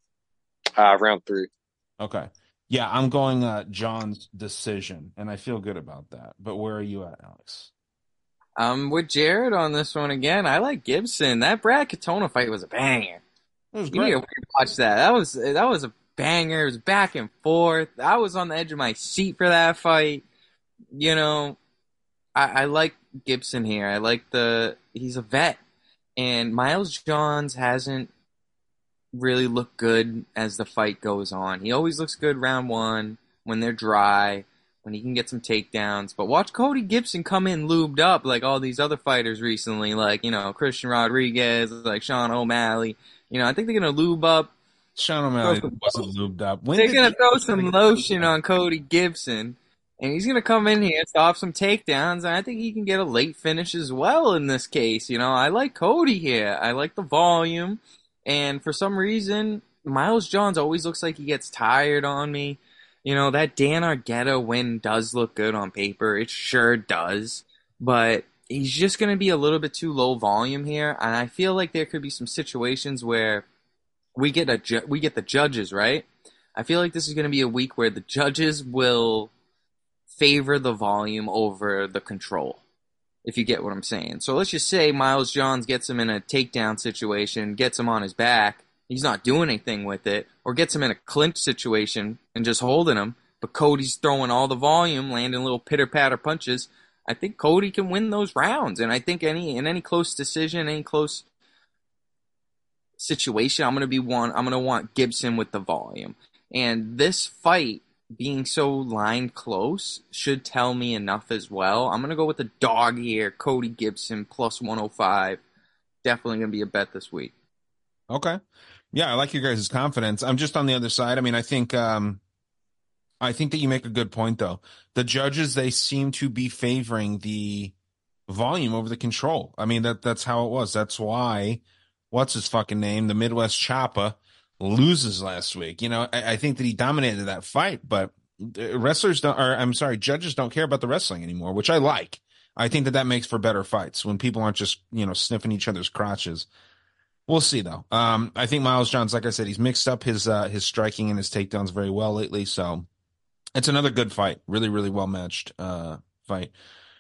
Uh, round three. Okay. Yeah, I'm going uh, John's decision, and I feel good about that. But where are you at, Alex? I'm with Jared on this one again. I like Gibson. That Brad Katona fight was a banger. It was You great. need to watch that. That was that was a banger. It was back and forth. I was on the edge of my seat for that fight. You know, I, I like Gibson here. I like the he's a vet, and Miles Johns hasn't really looked good as the fight goes on. He always looks good round one when they're dry, when he can get some takedowns. But watch Cody Gibson come in lubed up like all these other fighters recently, like, you know, Christian Rodriguez, like Sean O'Malley. You know, I think they're going to lube up. Sean O'Malley wasn't lubed up. When they're did going to he- throw some lotion on Cody Gibson, and he's going to come in here, stop some takedowns, and I think he can get a late finish as well in this case. You know, I like Cody here. I like the volume, and for some reason, Miles Johns always looks like he gets tired on me. You know, that Dan Argueta win does look good on paper. It sure does. But he's just going to be a little bit too low volume here. And I feel like there could be some situations where we get a ju- we get the judges, right? I feel like this is going to be a week where the judges will favor the volume over the control, if you get what I'm saying. So let's just say Miles Johns gets him in a takedown situation, gets him on his back. He's not doing anything with it, or gets him in a clinch situation and just holding him, but Cody's throwing all the volume, landing little pitter-patter punches. I think Cody can win those rounds, and I think any in any close decision, any close situation, I'm gonna be one. I'm gonna want Gibson with the volume, and this fight being so lined close should tell me enough as well. I'm gonna go with the dog here, Cody Gibson plus one oh five. Definitely gonna be a bet this week. Okay. Yeah, I like your guys' confidence. I'm just on the other side. I mean, I think um, I think that you make a good point, though. The judges, they seem to be favoring the volume over the control. I mean, that that's how it was. That's why, what's his fucking name? The Midwest Choppa loses last week. You know, I, I think that he dominated that fight, but wrestlers don't, or I'm sorry, judges don't care about the wrestling anymore, which I like. I think that that makes for better fights when people aren't just, you know, sniffing each other's crotches. We'll see though. Um, I think Miles Johns, like I said, he's mixed up his uh, his striking and his takedowns very well lately. So it's another good fight. Really, really well matched uh, fight.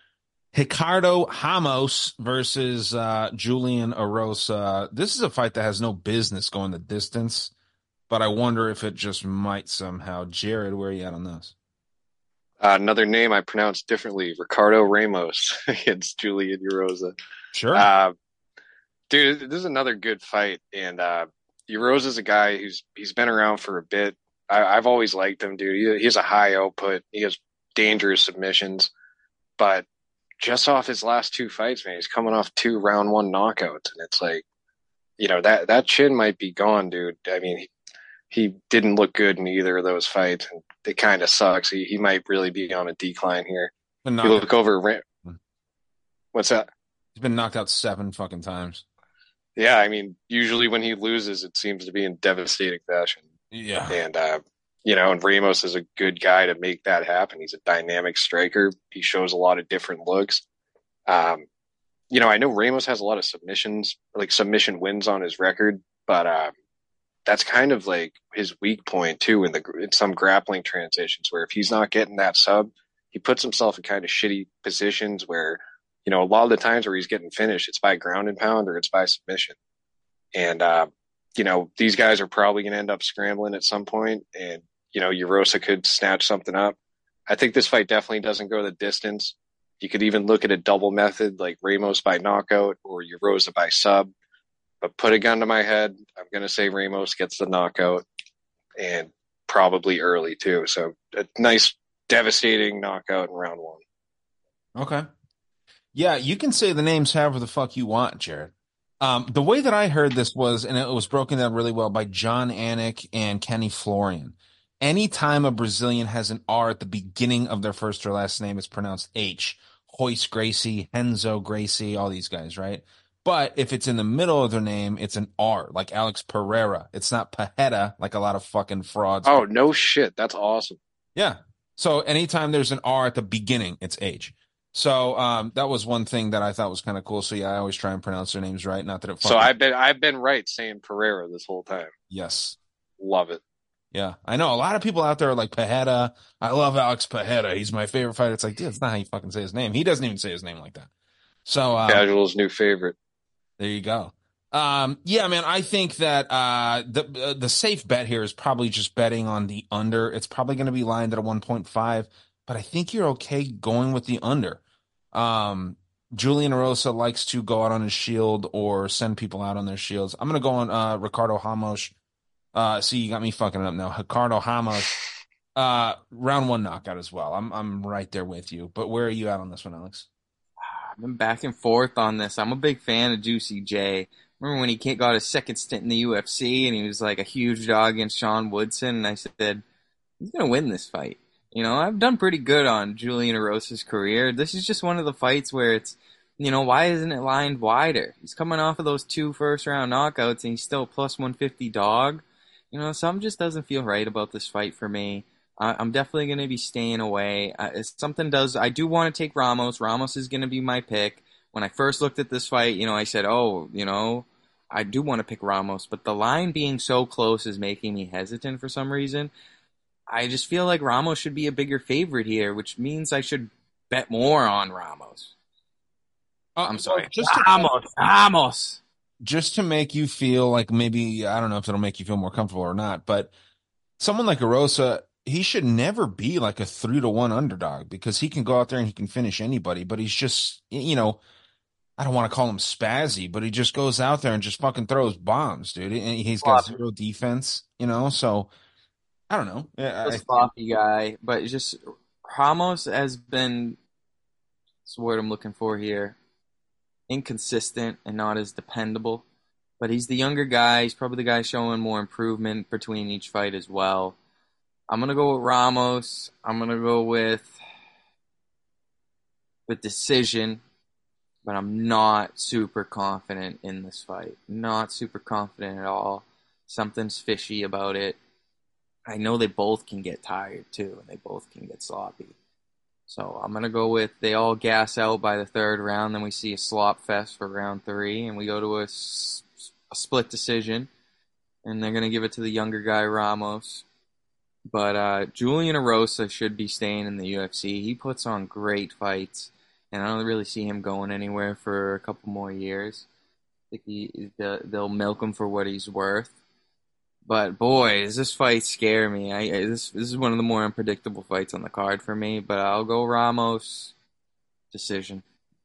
Ricardo Ramos versus uh, Julian Erosa. This is a fight that has no business going the distance, but I wonder if it just might somehow. Jared, where are you at on this? Uh, another name I pronounce differently, Ricardo Ramos against Julian Erosa. Sure. Uh, dude, this is another good fight, and uh, Erosa's a guy who's he's been around for a bit. I, I've always liked him, dude. He, he has a high output. He has dangerous submissions, but just off his last two fights, man, he's coming off two round one knockouts, and it's like, you know, that that chin might be gone, dude. I mean, he, he didn't look good in either of those fights, and it kind of sucks. He he might really be on a decline here. You look over, what's that? He's been knocked out seven fucking times. Yeah, I mean, usually when he loses, it seems to be in devastating fashion. Yeah. And, uh, you know, and Ramos is a good guy to make that happen. He's a dynamic striker. He shows a lot of different looks. Um, you know, I know Ramos has a lot of submissions, like submission wins on his record, but um, that's kind of like his weak point too in the in some grappling transitions where if he's not getting that sub, he puts himself in kind of shitty positions where, you know, a lot of the times where he's getting finished, it's by ground and pound or it's by submission. And, uh, you know, these guys are probably going to end up scrambling at some point, and, you know, Erosa could snatch something up. I think this fight definitely doesn't go the distance. You could even look at a double method like Ramos by knockout or Erosa by sub. But put a gun to my head, I'm going to say Ramos gets the knockout, and probably early too. So a nice, devastating knockout in round one. Okay. Yeah, you can say the names however the fuck you want, Jared. Um, the way that I heard this was, and it was broken down really well by John Anik and Kenny Florian. Anytime a Brazilian has an R at the beginning of their first or last name, it's pronounced H. Royce Gracie, Renzo Gracie, all these guys, right? But if it's in the middle of their name, it's an R, like Alex Pereira. It's not Pajeda, like a lot of fucking frauds. Oh, no shit. That's awesome. Yeah. So anytime there's an R at the beginning, it's H. So um, that was one thing that I thought was kind of cool. So yeah, I always try and pronounce their names right. Not that it. So I've been I've been right saying Pereira this whole time. Yes. Love it. Yeah, I know a lot of people out there are like Pajeda. I love Alex Pajeda. He's my favorite fighter. It's like, dude, it's not how you fucking say his name. He doesn't even say his name like that. So um, Casual's new favorite. There you go. Um, yeah, man, I think that uh, the uh, the safe bet here is probably just betting on the under. It's probably going to be lined at a one point five, but I think you're okay going with the under. Um, Julian Erosa likes to go out on his shield or send people out on their shields. I'm going to go on uh, Ricardo Ramos. Uh, see, you got me fucking it up now. Ricardo Ramos, uh, round one knockout as well. I'm I'm right there with you. But where are you at on this one, Alex? I've been back and forth on this. I'm a big fan of Juicy J. Remember when he got his second stint in the U F C and he was like a huge dog against Sean Woodson, and I said, he's going to win this fight. You know, I've done pretty good on Julian Erosa's career. This is just one of the fights where it's, you know, why isn't it lined wider? He's coming off of those two first-round knockouts, and he's still a plus one fifty dog. You know, something just doesn't feel right about this fight for me. Uh, I'm definitely going to be staying away. Uh, if something does, I do want to take Ramos. Ramos is going to be my pick. When I first looked at this fight, you know, I said, oh, you know, I do want to pick Ramos. But the line being so close is making me hesitant for some reason. I just feel like Ramos should be a bigger favorite here, which means I should bet more on Ramos. Uh, I'm sorry. Just Ramos. To- Ramos. Just to make you feel like maybe, I don't know if it'll make you feel more comfortable or not, but someone like Erosa, he should never be like a three to one underdog because he can go out there and he can finish anybody, but he's just, you know, I don't want to call him spazzy, but he just goes out there and just fucking throws bombs, dude. And he's got zero defense, you know, so I don't know. A sloppy guy, but just Ramos has been, that's the word I'm looking for here, inconsistent and not as dependable. But he's the younger guy. He's probably the guy showing more improvement between each fight as well. I'm going to go with Ramos. I'm going to go with with decision, but I'm not super confident in this fight. Not super confident at all. Something's fishy about it. I know they both can get tired too, and they both can get sloppy. So I'm gonna go with they all gas out by the third round. Then we see a slop fest for round three, and we go to a, a split decision, and they're gonna give it to the younger guy Ramos. But uh, Julian Erosa should be staying in the U F C. He puts on great fights, and I don't really see him going anywhere for a couple more years. I think he, they'll milk him for what he's worth. But boy, does this fight scare me. I, I this this is one of the more unpredictable fights on the card for me. But I'll go Ramos decision.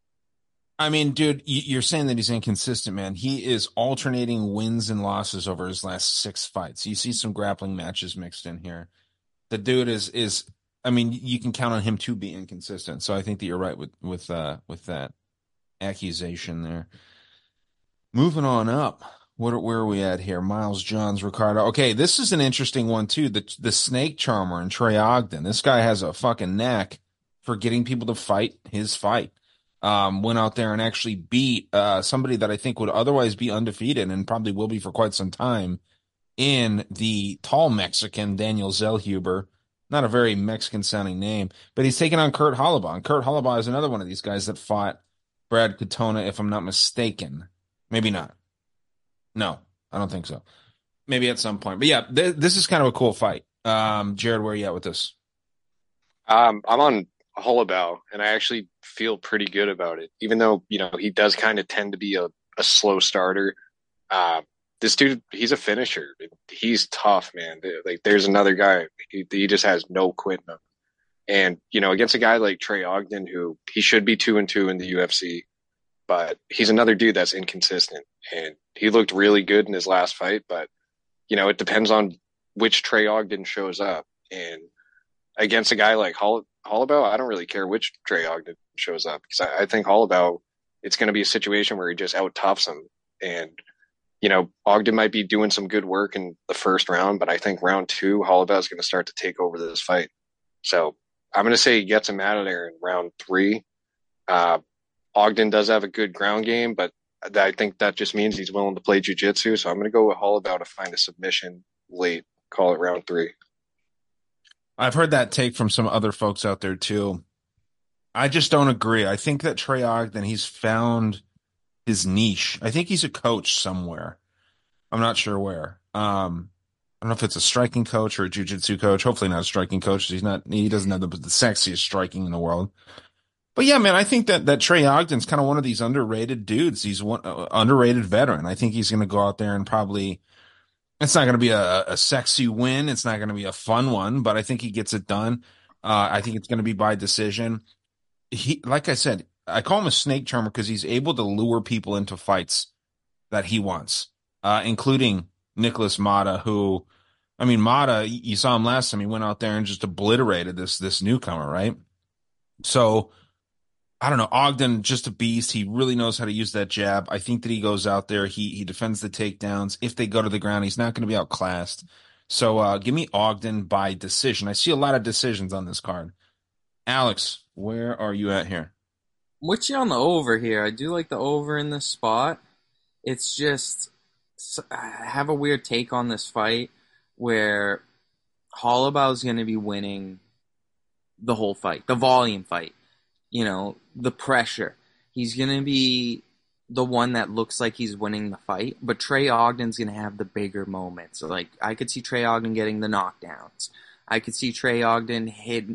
I mean, dude, you're saying that he's inconsistent, man. He is alternating wins and losses over his last six fights. You see some grappling matches mixed in here. The dude is is. I mean, you can count on him to be inconsistent. So I think that you're right with with uh, with that accusation there. Moving on up. What, where are we at here? Miles Johns, Ricardo. Okay, this is an interesting one, too. The the snake charmer and Trey Ogden. This guy has a fucking knack for getting people to fight his fight. Um, went out there and actually beat uh, somebody that I think would otherwise be undefeated and probably will be for quite some time in the tall Mexican Daniel Zellhuber. Not a very Mexican-sounding name, but he's taking on Kurt Holobaugh. And Kurt Holobaugh is another one of these guys that fought Brad Katona, if I'm not mistaken. Maybe not. No, I don't think so. Maybe at some point. But yeah, th- this is kind of a cool fight. Um, Jared, where are you at with this? Um, I'm on Holobaugh, and I actually feel pretty good about it. Even though, you know, he does kind of tend to be a, a slow starter. Uh, this dude, he's a finisher. He's tough, man. Like, there's another guy. He, he just has no quit in him. And, you know, against a guy like Trey Ogden, who he should be two and two in the U F C, but he's another dude that's inconsistent. And he looked really good in his last fight, but, you know, it depends on which Trey Ogden shows up. And against a guy like Hol- Holobaugh, I don't really care which Trey Ogden shows up, because I, I think Holobaugh, it's going to be a situation where he just out-toughs him. And, you know, Ogden might be doing some good work in the first round, but I think round two, Holobaugh is going to start to take over this fight. So I'm going to say he gets him out of there in round three. Uh, Ogden does have a good ground game, but I think that just means he's willing to play jiu-jitsu. So I'm going to go with Holobaugh to find a submission late, call it round three. I've heard that take from some other folks out there too. I just don't agree. I think that Trey Ogden, he's found his niche. I think he's a coach somewhere. I'm not sure where. Um, I don't know if it's a striking coach or a jiu-jitsu coach. Hopefully not a striking coach. He's not, he doesn't have the, the sexiest striking in the world. But yeah, man, I think that, that Trey Ogden's kind of one of these underrated dudes. He's one uh, underrated veteran. I think he's going to go out there and probably, it's not going to be a, a sexy win. It's not going to be a fun one, but I think he gets it done. Uh, I think it's going to be by decision. He, like I said, I call him a snake charmer because he's able to lure people into fights that he wants, uh, including Nicholas Mata, who, I mean, Mata, you saw him last time. He went out there and just obliterated this, this newcomer, right? So, I don't know. Ogden, just a beast. He really knows how to use that jab. I think that he goes out there. He he defends the takedowns. If they go to the ground, he's not going to be outclassed. So uh, give me Ogden by decision. I see a lot of decisions on this card. Alex, where are you at here? With you on the over here. I do like the over in this spot. It's just, I have a weird take on this fight where Hollowbow's going to be winning the whole fight, the volume fight. You know, the pressure. He's going to be the one that looks like he's winning the fight, but Trey Ogden's going to have the bigger moments. So, like, I could see Trey Ogden getting the knockdowns. I could see Trey Ogden hit,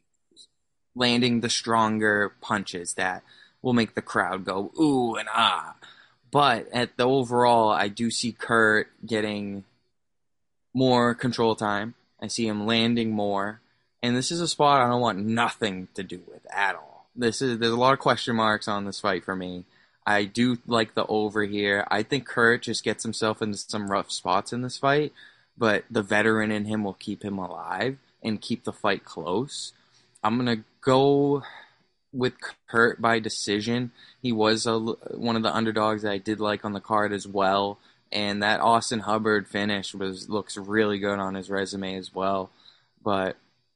landing the stronger punches that will make the crowd go, ooh and ah. But at the overall, I do see Kurt getting more control time. I see him landing more. And this is a spot I don't want nothing to do with at all. This is there's a lot of question marks on this fight for me. I do like the over here. I think Kurt just gets himself into some rough spots in this fight, but the veteran in him will keep him alive and keep the fight close. I'm gonna go with Kurt by decision. He was a, one of the underdogs that I did like on the card as well, and that Austin Hubbard finish was looks really good on his resume as well. But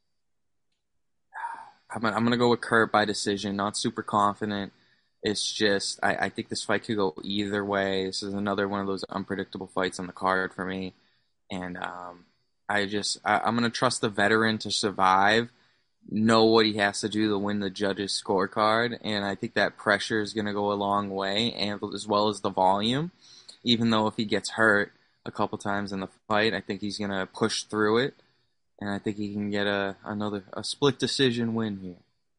I'm gonna, I'm gonna go with Kurt by decision. Not super confident. It's just I, I think this fight could go either way. This is another one of those unpredictable fights on the card for me. And um, I just I, I'm gonna trust the veteran to survive, know what he has to do to win the judges' scorecard, and I think that pressure is gonna go a long way, and as well as the volume. Even though if he gets hurt a couple times in the fight, I think he's gonna push through it, and I think he can get a another a split decision win here.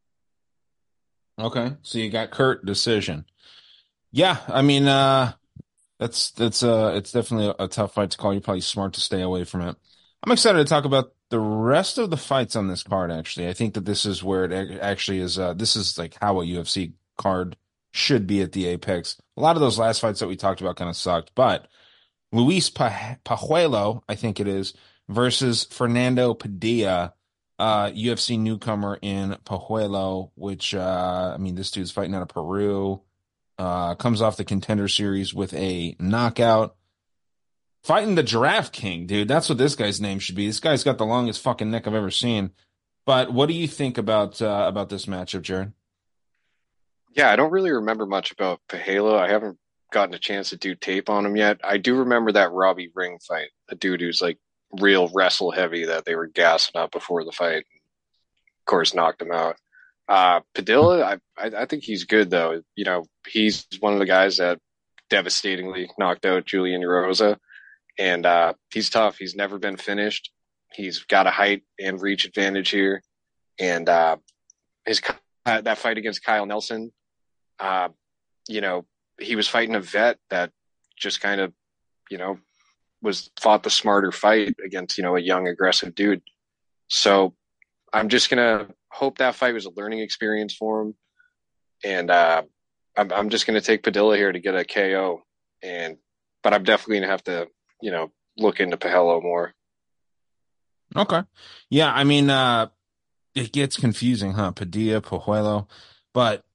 Okay, so you got Kurt decision. Yeah, I mean, uh, that's that's uh, it's definitely a, a tough fight to call. You're probably smart to stay away from it. I'm excited to talk about the rest of the fights on this card. Actually, I think that this is where it ac- actually is. Uh, this is like how a U F C card should be at the apex. A lot of those last fights that we talked about kind of sucked, but Luis Pa- Pajuelo, I think it is, versus Fernando Padilla, uh, U F C newcomer in Pajuelo, which, uh, I mean, this dude's fighting out of Peru, uh, comes off the Contender Series with a knockout. Fighting the Giraffe King, dude. That's what this guy's name should be. This guy's got the longest fucking neck I've ever seen. But what do you think about uh, about this matchup, Jared? Yeah, I don't really remember much about Pahalo. I haven't gotten a chance to do tape on him yet. I do remember that Robbie Ring fight, a dude who's like real wrestle heavy that they were gassing up before the fight. Of course, knocked him out. Uh, Padilla, I, I I think he's good though. You know, he's one of the guys that devastatingly knocked out Julian Erosa, and uh, he's tough. He's never been finished. He's got a height and reach advantage here, and uh, his uh, that fight against Kyle Nelson, uh, you know, he was fighting a vet that just kind of, you know, was fought the smarter fight against, you know, a young aggressive dude. So I'm just gonna hope that fight was a learning experience for him, and uh, I'm I'm just gonna take Padilla here to get a K O, and but I'm definitely gonna have to, you know, look into Pahelo more. Okay. Yeah, I mean, uh, it gets confusing, huh? Padilla, Pajuelo. But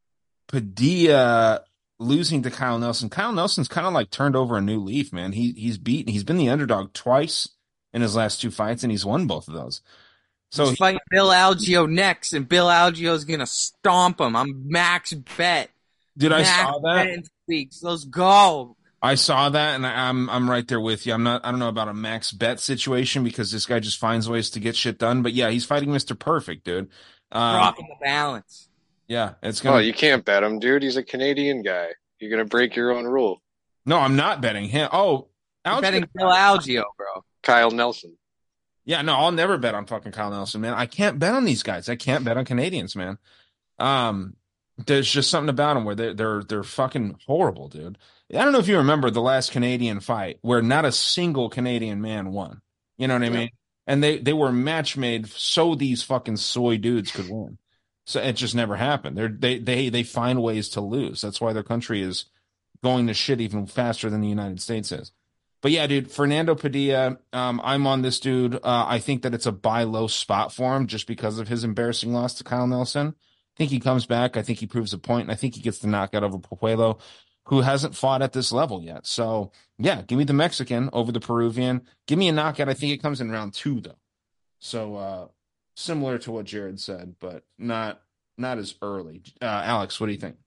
Padilla losing to Kyle Nelson. Kyle Nelson's kind of like turned over a new leaf, man. He he's beaten. He's been the underdog twice in his last two fights, and he's won both of those. So He's he, fighting Bill Algeo next, and Bill Algeo's gonna stomp him. I'm max bet. dude, I Max saw that. bet in weeks. Let's go. I saw that, and I, I'm I'm right there with you. I'm not. I don't know about a max bet situation because this guy just finds ways to get shit done. But yeah, he's fighting Mister Perfect, dude. Um, Dropping the balance. yeah, it's Oh, gonna. you can't bet him, dude. He's a Canadian guy. You're gonna break your own rule. No, I'm not betting him. Oh, I'm Alex, betting Bill Algeo, bro. Kyle Nelson. yeah, no, I'll never bet on fucking Kyle Nelson, man. I can't bet on these guys. I can't bet on Canadians, man. Um, there's just something about them where they're they're they're fucking horrible, dude. I don't know if you remember the last Canadian fight where not a single Canadian man won. You know what I Yeah. mean? And they they were match made so these fucking soy dudes could win. So it just never happened. They're, they they they find ways to lose. That's why their country is going to shit even faster than the United States is. But yeah, dude, Fernando Padilla, um, I'm on this dude. Uh, I think that it's a buy low spot for him just because of his embarrassing loss to Kyle Nelson. I think he comes back. I think he proves a point, and I think he gets the knockout over Puello, who hasn't fought at this level yet. So yeah, give me the Mexican over the Peruvian. Give me a knockout. I think it comes in round two though. So uh, similar to what Jared said, but not not as early. Uh, Alex, what do you think?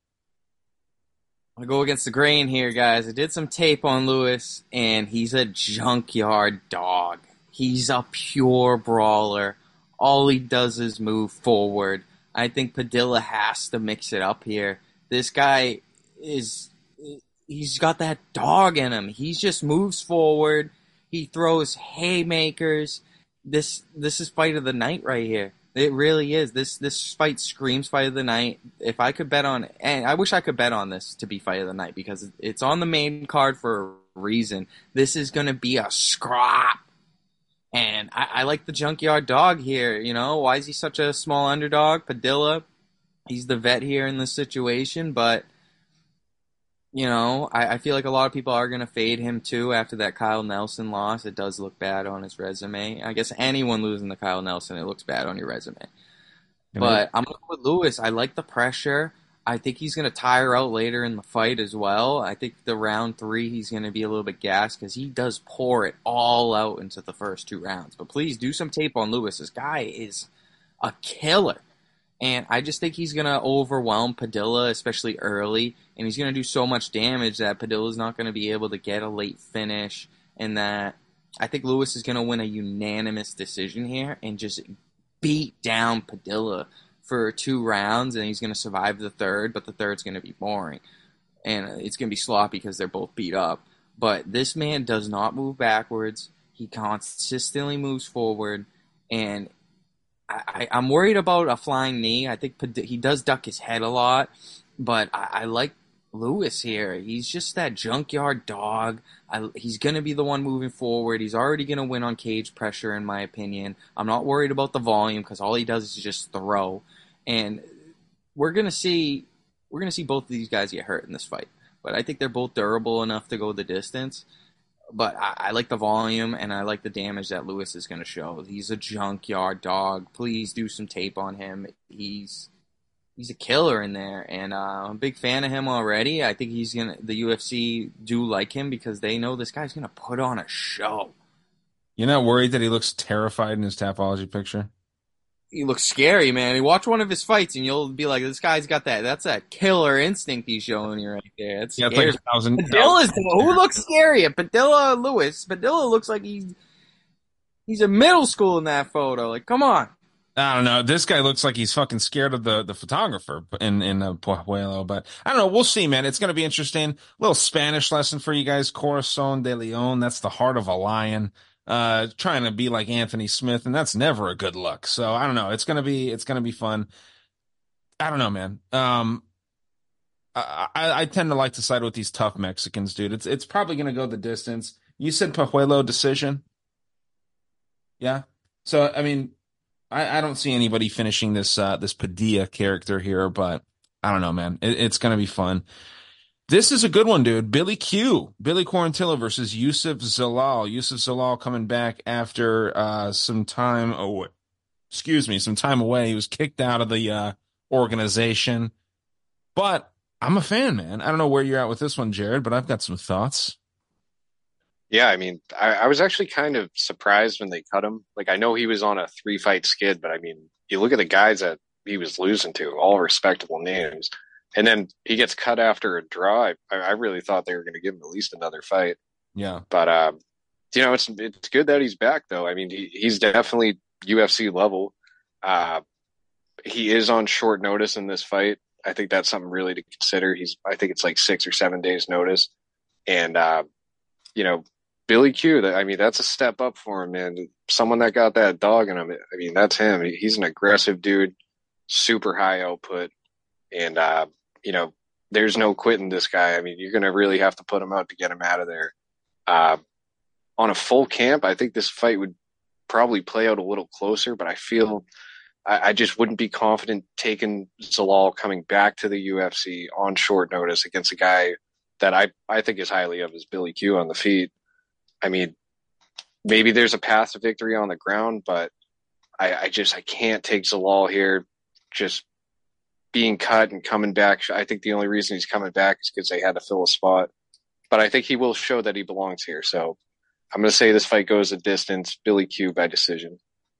I go against the grain here, guys. I did some tape on Lewis, and he's a junkyard dog. He's a pure brawler. All he does is move forward. I think Padilla has to mix it up here. This guy is, he's got that dog in him. He just moves forward. He throws haymakers. This this is fight of the night right here. It really is. This this fight screams fight of the night. If I could bet on, and I wish I could bet on this to be fight of the night because it's on the main card for a reason. This is going to be a scrap. And I, I like the junkyard dog here. You know, why is he such a small underdog? Padilla, he's the vet here in this situation, but you know, I, I feel like a lot of people are going to fade him too after that Kyle Nelson loss. It does look bad on his resume. I guess anyone losing to Kyle Nelson, it looks bad on your resume. But I'm going to go with Lewis. I like the pressure. I think he's going to tire out later in the fight as well. I think the round three, he's going to be a little bit gassed because he does pour it all out into the first two rounds. But please do some tape on Lewis. This guy is a killer. And I just think he's going to overwhelm Padilla, especially early. And he's going to do so much damage that Padilla's not going to be able to get a late finish. And that I think Lewis is going to win a unanimous decision here and just beat down Padilla for two rounds, and he's going to survive the third, but the third's going to be boring. And it's going to be sloppy because they're both beat up. But this man does not move backwards. He consistently moves forward, and I, I, I'm worried about a flying knee. I think Pad- he does duck his head a lot, but I, I like Lewis here. He's just that junkyard dog. I, he's going to be the one moving forward. He's already going to win on cage pressure, in my opinion. I'm not worried about the volume because all he does is just throw. And we're going to see we're going to see both of these guys get hurt in this fight. But I think they're both durable enough to go the distance. But I, I like the volume, and I like the damage that Lewis is going to show. He's a junkyard dog. Please do some tape on him. He's he's a killer in there, and uh, I'm a big fan of him already. I think he's gonna. The U F C do like him because they know this guy's gonna put on a show. You're not worried that he looks terrified in his Tapology picture? He looks scary, man. You watch one of his fights, and you'll be like, "This guy's got that. That's that killer instinct he's showing you right there." That's yeah, it's like a thousand. Padilla's who looks scary? Padilla Lewis. Padilla looks like he's he's in middle school in that photo. Like, come on. I don't know. This guy looks like he's fucking scared of the, the photographer in in uh, Pueblo, but I don't know. We'll see, man. It's going to be interesting. Little Spanish lesson for you guys. Corazon de Leon. That's the heart of a lion. Uh, trying to be like Anthony Smith, and that's never a good look. So I don't know. It's gonna be it's gonna be fun. I don't know, man. Um, I, I I tend to like to side with these tough Mexicans, dude. It's it's probably gonna go the distance. You said Pueblo decision, yeah. So I mean, I, I don't see anybody finishing this uh this Padilla character here, but I don't know, man. It, it's gonna be fun. This is a good one, dude. Billy Q. Billy Quarantillo versus Yusuf Zalal. Yusuf Zalal coming back after uh, some time away. Excuse me, some time away. He was kicked out of the uh, organization. But I'm a fan, man. I don't know where you're at with this one, Jared, but I've got some thoughts. Yeah, I mean, I, I was actually kind of surprised when they cut him. Like, I know he was on a three-fight skid, but I mean, you look at the guys that he was losing to, all respectable names. And then he gets cut after a draw. I, I really thought they were going to give him at least another fight. Yeah. But, uh, you know, it's it's good that he's back, though. I mean, he, he's definitely U F C level. Uh, he is on short notice in this fight. I think that's something really to consider. He's, I think it's like six or seven days notice. And, uh, you know, Billy Q, I mean, that's a step up for him, man. Someone that got that dog in him. I mean, that's him. He's an aggressive dude, super high output. And, uh, you know, there's no quitting this guy. I mean, you're going to really have to put him out to get him out of there. Uh, on a full camp, I think this fight would probably play out a little closer, but I feel I, I just wouldn't be confident taking Zalal coming back to the U F C on short notice against a guy that I, I think is highly of as Billy Q on the feet. I mean, maybe there's a path to victory on the ground, but I, I just I can't take Zalal here just being cut and coming back. I think the only reason he's coming back is because they had to fill a spot. But I think he will show that he belongs here. So I'm going to say this fight goes a distance, Billy Q by decision.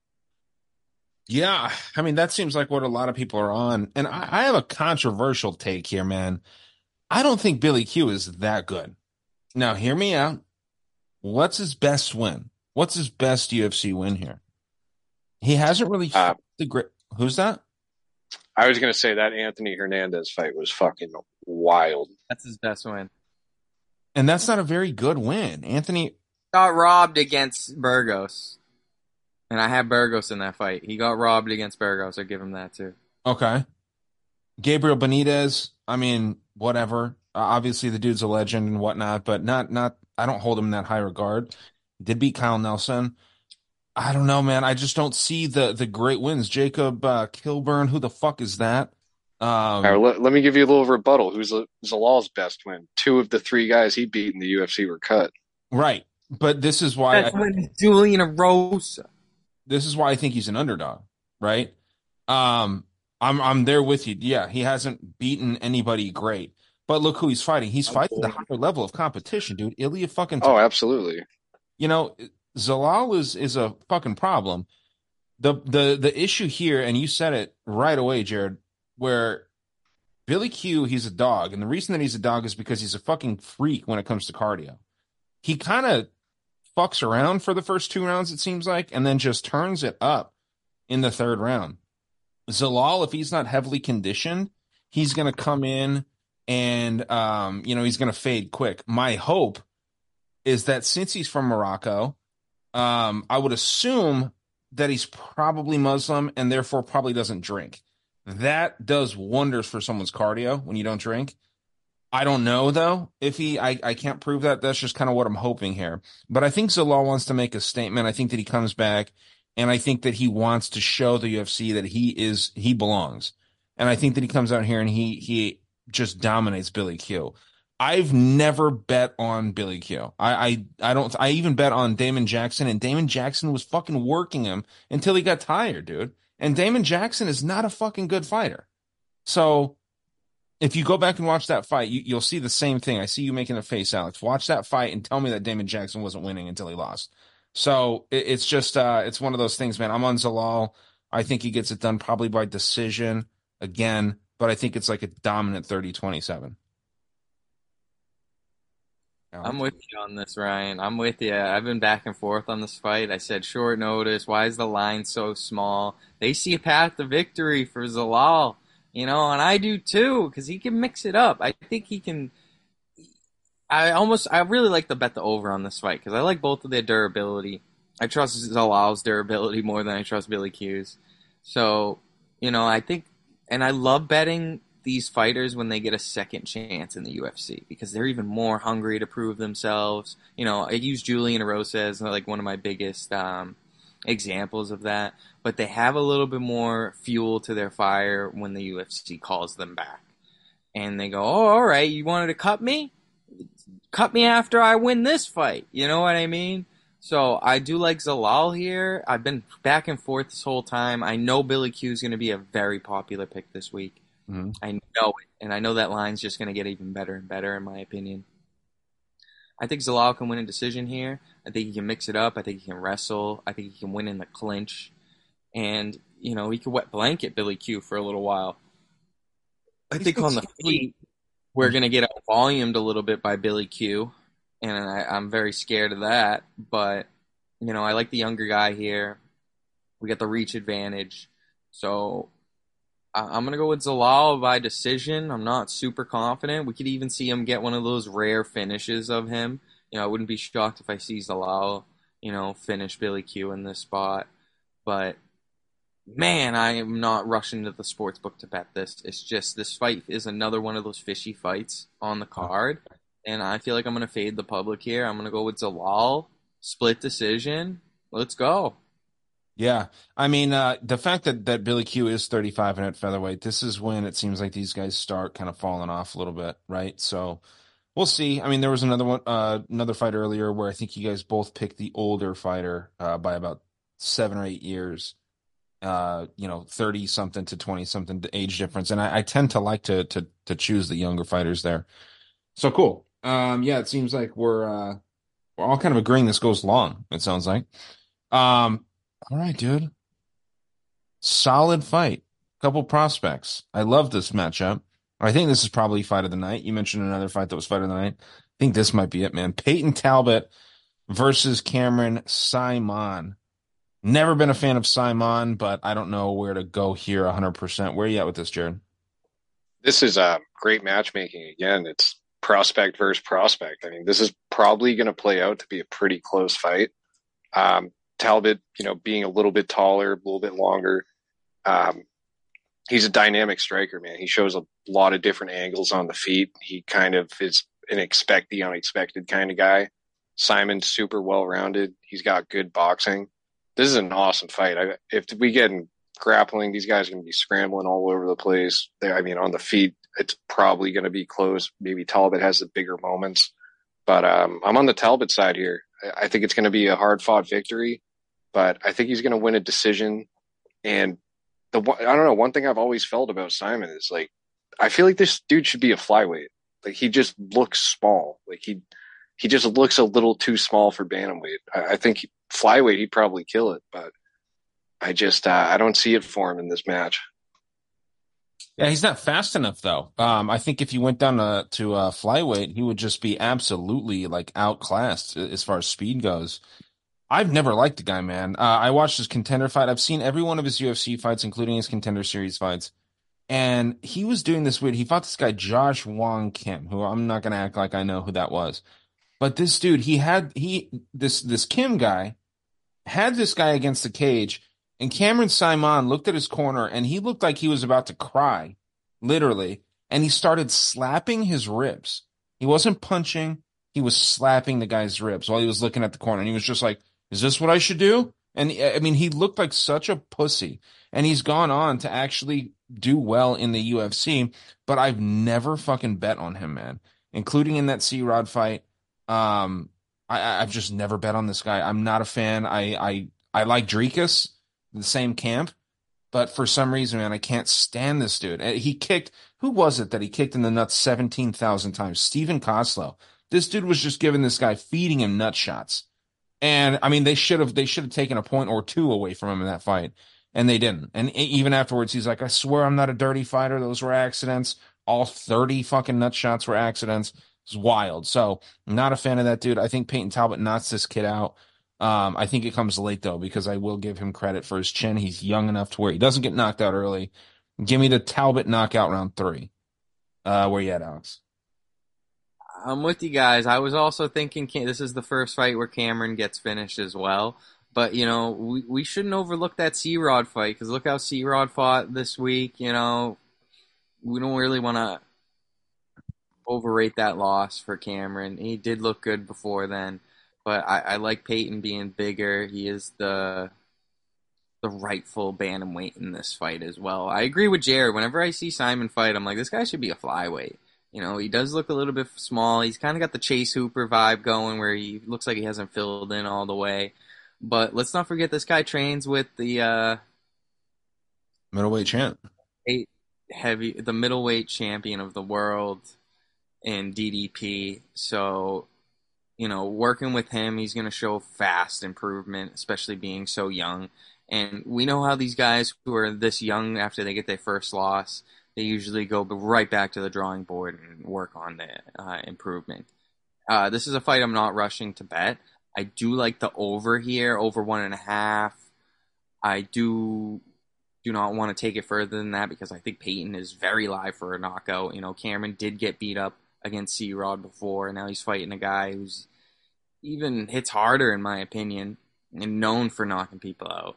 Yeah, I mean, that seems like what a lot of people are on. And I, I have a controversial take here, man. I don't think Billy Q is that good. Now, hear me out. What's his best win? What's his best U F C win here? He hasn't really uh, the great. Who's that? I was going to say that Anthony Hernandez fight was fucking wild. That's his best win. And that's not a very good win. Anthony got robbed against Burgos. And I had Burgos in that fight. He got robbed against Burgos. I give him that too. Okay. Gabriel Benitez, I mean, whatever. Uh, obviously, the dude's a legend and whatnot, but not, not, I don't hold him in that high regard. Did beat Kyle Nelson. I don't know, man. I just don't see the the great wins. Jacob uh, Kilburn, who the fuck is that? Um, right, let, let me give you a little rebuttal. Who's Zalal's best win? Two of the three guys he beat in the U F C were cut. Right, but this is why That's I, when Julian Rosa. This is why I think he's an underdog, right? Um, I'm I'm there with you. Yeah, he hasn't beaten anybody great, but look who he's fighting. He's fighting the higher level of competition, dude. Ilya fucking. Oh, absolutely. You know, Zalal is is a fucking problem. The the the issue here, and you said it right away, Jared, where Billy Q, he's a dog, and the reason that he's a dog is because he's a fucking freak when it comes to cardio. He kind of fucks around for the first two rounds, it seems like, and then just turns it up in the third round. Zalal, if he's not heavily conditioned, he's going to come in and, um, you know, he's going to fade quick. My hope is that since he's from Morocco, um, I would assume that he's probably Muslim and therefore probably doesn't drink. That does wonders for someone's cardio when you don't drink. I don't know, though, if he, I, I can't prove that. That's just kind of what I'm hoping here. But I think Zalal wants to make a statement. I think that he comes back, and I think that he wants to show the U F C that he is, he belongs. And I think that he comes out here and he, he just dominates Billy Q. I've never bet on Billy Q. I, I, I don't, I even bet on Damon Jackson, and Damon Jackson was fucking working him until he got tired, dude. And Damon Jackson is not a fucking good fighter. So if you go back and watch that fight, you, you'll see the same thing. I see you making a face, Alex. Watch that fight and tell me that Damon Jackson wasn't winning until he lost. So it, it's just, uh, it's one of those things, man. I'm on Zalal. I think he gets it done probably by decision again, but I think it's like a dominant thirty twenty-seven. I'm with you on this, Ryan. I'm with you. I've been back and forth on this fight. I said short notice. Why is the line so small? They see a path to victory for Zalal, you know, and I do too, because he can mix it up. I think he can. I almost, I really like to bet the over on this fight because I like both of their durability. I trust Zalal's durability more than I trust Billy Q's. So, you know, I think, and I love betting these fighters when they get a second chance in the U F C because they're even more hungry to prove themselves. You know, I use Julian Erosa as like one of my biggest um, examples of that, but they have a little bit more fuel to their fire when the U F C calls them back. And they go, oh, all right, you wanted to cut me? Cut me after I win this fight. You know what I mean? So I do like Zalal here. I've been back and forth this whole time. I know Billy Q is going to be a very popular pick this week. Mm-hmm. I know it, and I know that line's just going to get even better and better, in my opinion. I think Zalal can win a decision here. I think he can mix it up. I think he can wrestle. I think he can win in the clinch. And, you know, he could wet blanket Billy Q for a little while. I think on the feet, we're going to get out-volumed a little bit by Billy Q, and I, I'm very scared of that. But, you know, I like the younger guy here. We got the reach advantage. So I'm going to go with Zalal by decision. I'm not super confident. We could even see him get one of those rare finishes of him. You know, I wouldn't be shocked if I see Zalal, you know, finish Billy Q in this spot. But, man, I am not rushing to the sports book to bet this. It's just this fight is another one of those fishy fights on the card. And I feel like I'm going to fade the public here. I'm going to go with Zalal. Split decision. Let's go. Yeah, I mean, uh, the fact that, that Billy Q is thirty-five and at featherweight, this is when it seems like these guys start kind of falling off a little bit, right? So we'll see. I mean, there was another one, uh, another fight earlier where I think you guys both picked the older fighter uh, by about seven or eight years. Uh, you know, thirty something to twenty something age difference, and I, I tend to like to to to choose the younger fighters there. So cool. Um, yeah, it seems like we're uh, we're all kind of agreeing this goes long. It sounds like. Um. All right, dude. Solid fight. Couple prospects. I love this matchup. I think this is probably fight of the night. You mentioned another fight that was fight of the night. I think this might be it, man. Peyton Talbot versus Cameron Saaiman. Never been a fan of Saaiman, but I don't know where to go here one hundred percent. Where are you at with this, Jared? This is uh, great matchmaking. Again, it's prospect versus prospect. I mean, this is probably going to play out to be a pretty close fight. Um, Talbot, you know, being a little bit taller, a little bit longer. Um, he's a dynamic striker, man. He shows a lot of different angles on the feet. He kind of is an expect the unexpected kind of guy. Simon's super well-rounded. He's got good boxing. This is an awesome fight. I, if we get in grappling, these guys are going to be scrambling all over the place. They're, I mean, on the feet, it's probably going to be close. Maybe Talbot has the bigger moments. But um, I'm on the Talbot side here. I, I think it's going to be a hard-fought victory. But I think he's going to win a decision. And the I don't know, one thing I've always felt about Simon is like, I feel like this dude should be a flyweight. Like he just looks small. Like he, he just looks a little too small for bantamweight. I, I think he, flyweight, he'd probably kill it, but I just, uh, I don't see it for him in this match. Yeah, he's not fast enough though. Um, I think if you went down to to uh, flyweight, he would just be absolutely like outclassed as far as speed goes. I've never liked the guy, man. Uh, I watched his contender fight. I've seen every one of his U F C fights, including his contender series fights. And he was doing this weird. He fought this guy, Josh Wong Kim, who I'm not gonna act like I know who that was. But this dude, he had he this this Kim guy had this guy against the cage, and Cameron Simon looked at his corner and he looked like he was about to cry, literally. And he started slapping his ribs. He wasn't punching, he was slapping the guy's ribs while he was looking at the corner. And he was just like, is this what I should do? And I mean, he looked like such a pussy. And he's gone on to actually do well in the U F C, but I've never fucking bet on him, man, including in that C Rod fight. Um, I, I've just never bet on this guy. I'm not a fan. I I I like Dricus, the same camp, but for some reason, man, I can't stand this dude. Uh, He kicked. Who was it that he kicked in the nuts seventeen thousand times? Steven Koslow. This dude was just giving this guy, feeding him nut shots. And I mean, they should have they should have taken a point or two away from him in that fight, and they didn't. And e- even afterwards, he's like, "I swear I'm not a dirty fighter. Those were accidents. All thirty fucking nut shots were accidents." It's wild. So, not a fan of that dude. I think Peyton Talbot knocks this kid out. Um, I think it comes late though, because I will give him credit for his chin. He's young enough to where he doesn't get knocked out early. Give me the Talbot knockout round three. Uh, where you at, Alex? I'm with you guys. I was also thinking this is the first fight where Cameron gets finished as well. But, you know, we, we shouldn't overlook that C-Rod fight because look how C-Rod fought this week. You know, we don't really want to overrate that loss for Cameron. He did look good before then. But I, I like Peyton being bigger. He is the the rightful bantamweight in this fight as well. I agree with Jared. Whenever I see Simon fight, I'm like, this guy should be a flyweight. You know, he does look a little bit small. He's kind of got the Chase Hooper vibe going where he looks like he hasn't filled in all the way. But let's not forget this guy trains with the uh, Middleweight champ. eight heavy, the middleweight champion of the world in D D P. So, you know, working with him, he's going to show fast improvement, especially being so young. And we know how these guys who are this young after they get their first loss, they usually go right back to the drawing board and work on the uh, improvement. Uh, this is a fight I'm not rushing to bet. I do like the over here, over one and a half. I do do not want to take it further than that because I think Peyton is very live for a knockout. You know, Cameron did get beat up against C-Rod before, and now he's fighting a guy who's even hits harder, in my opinion, and known for knocking people out.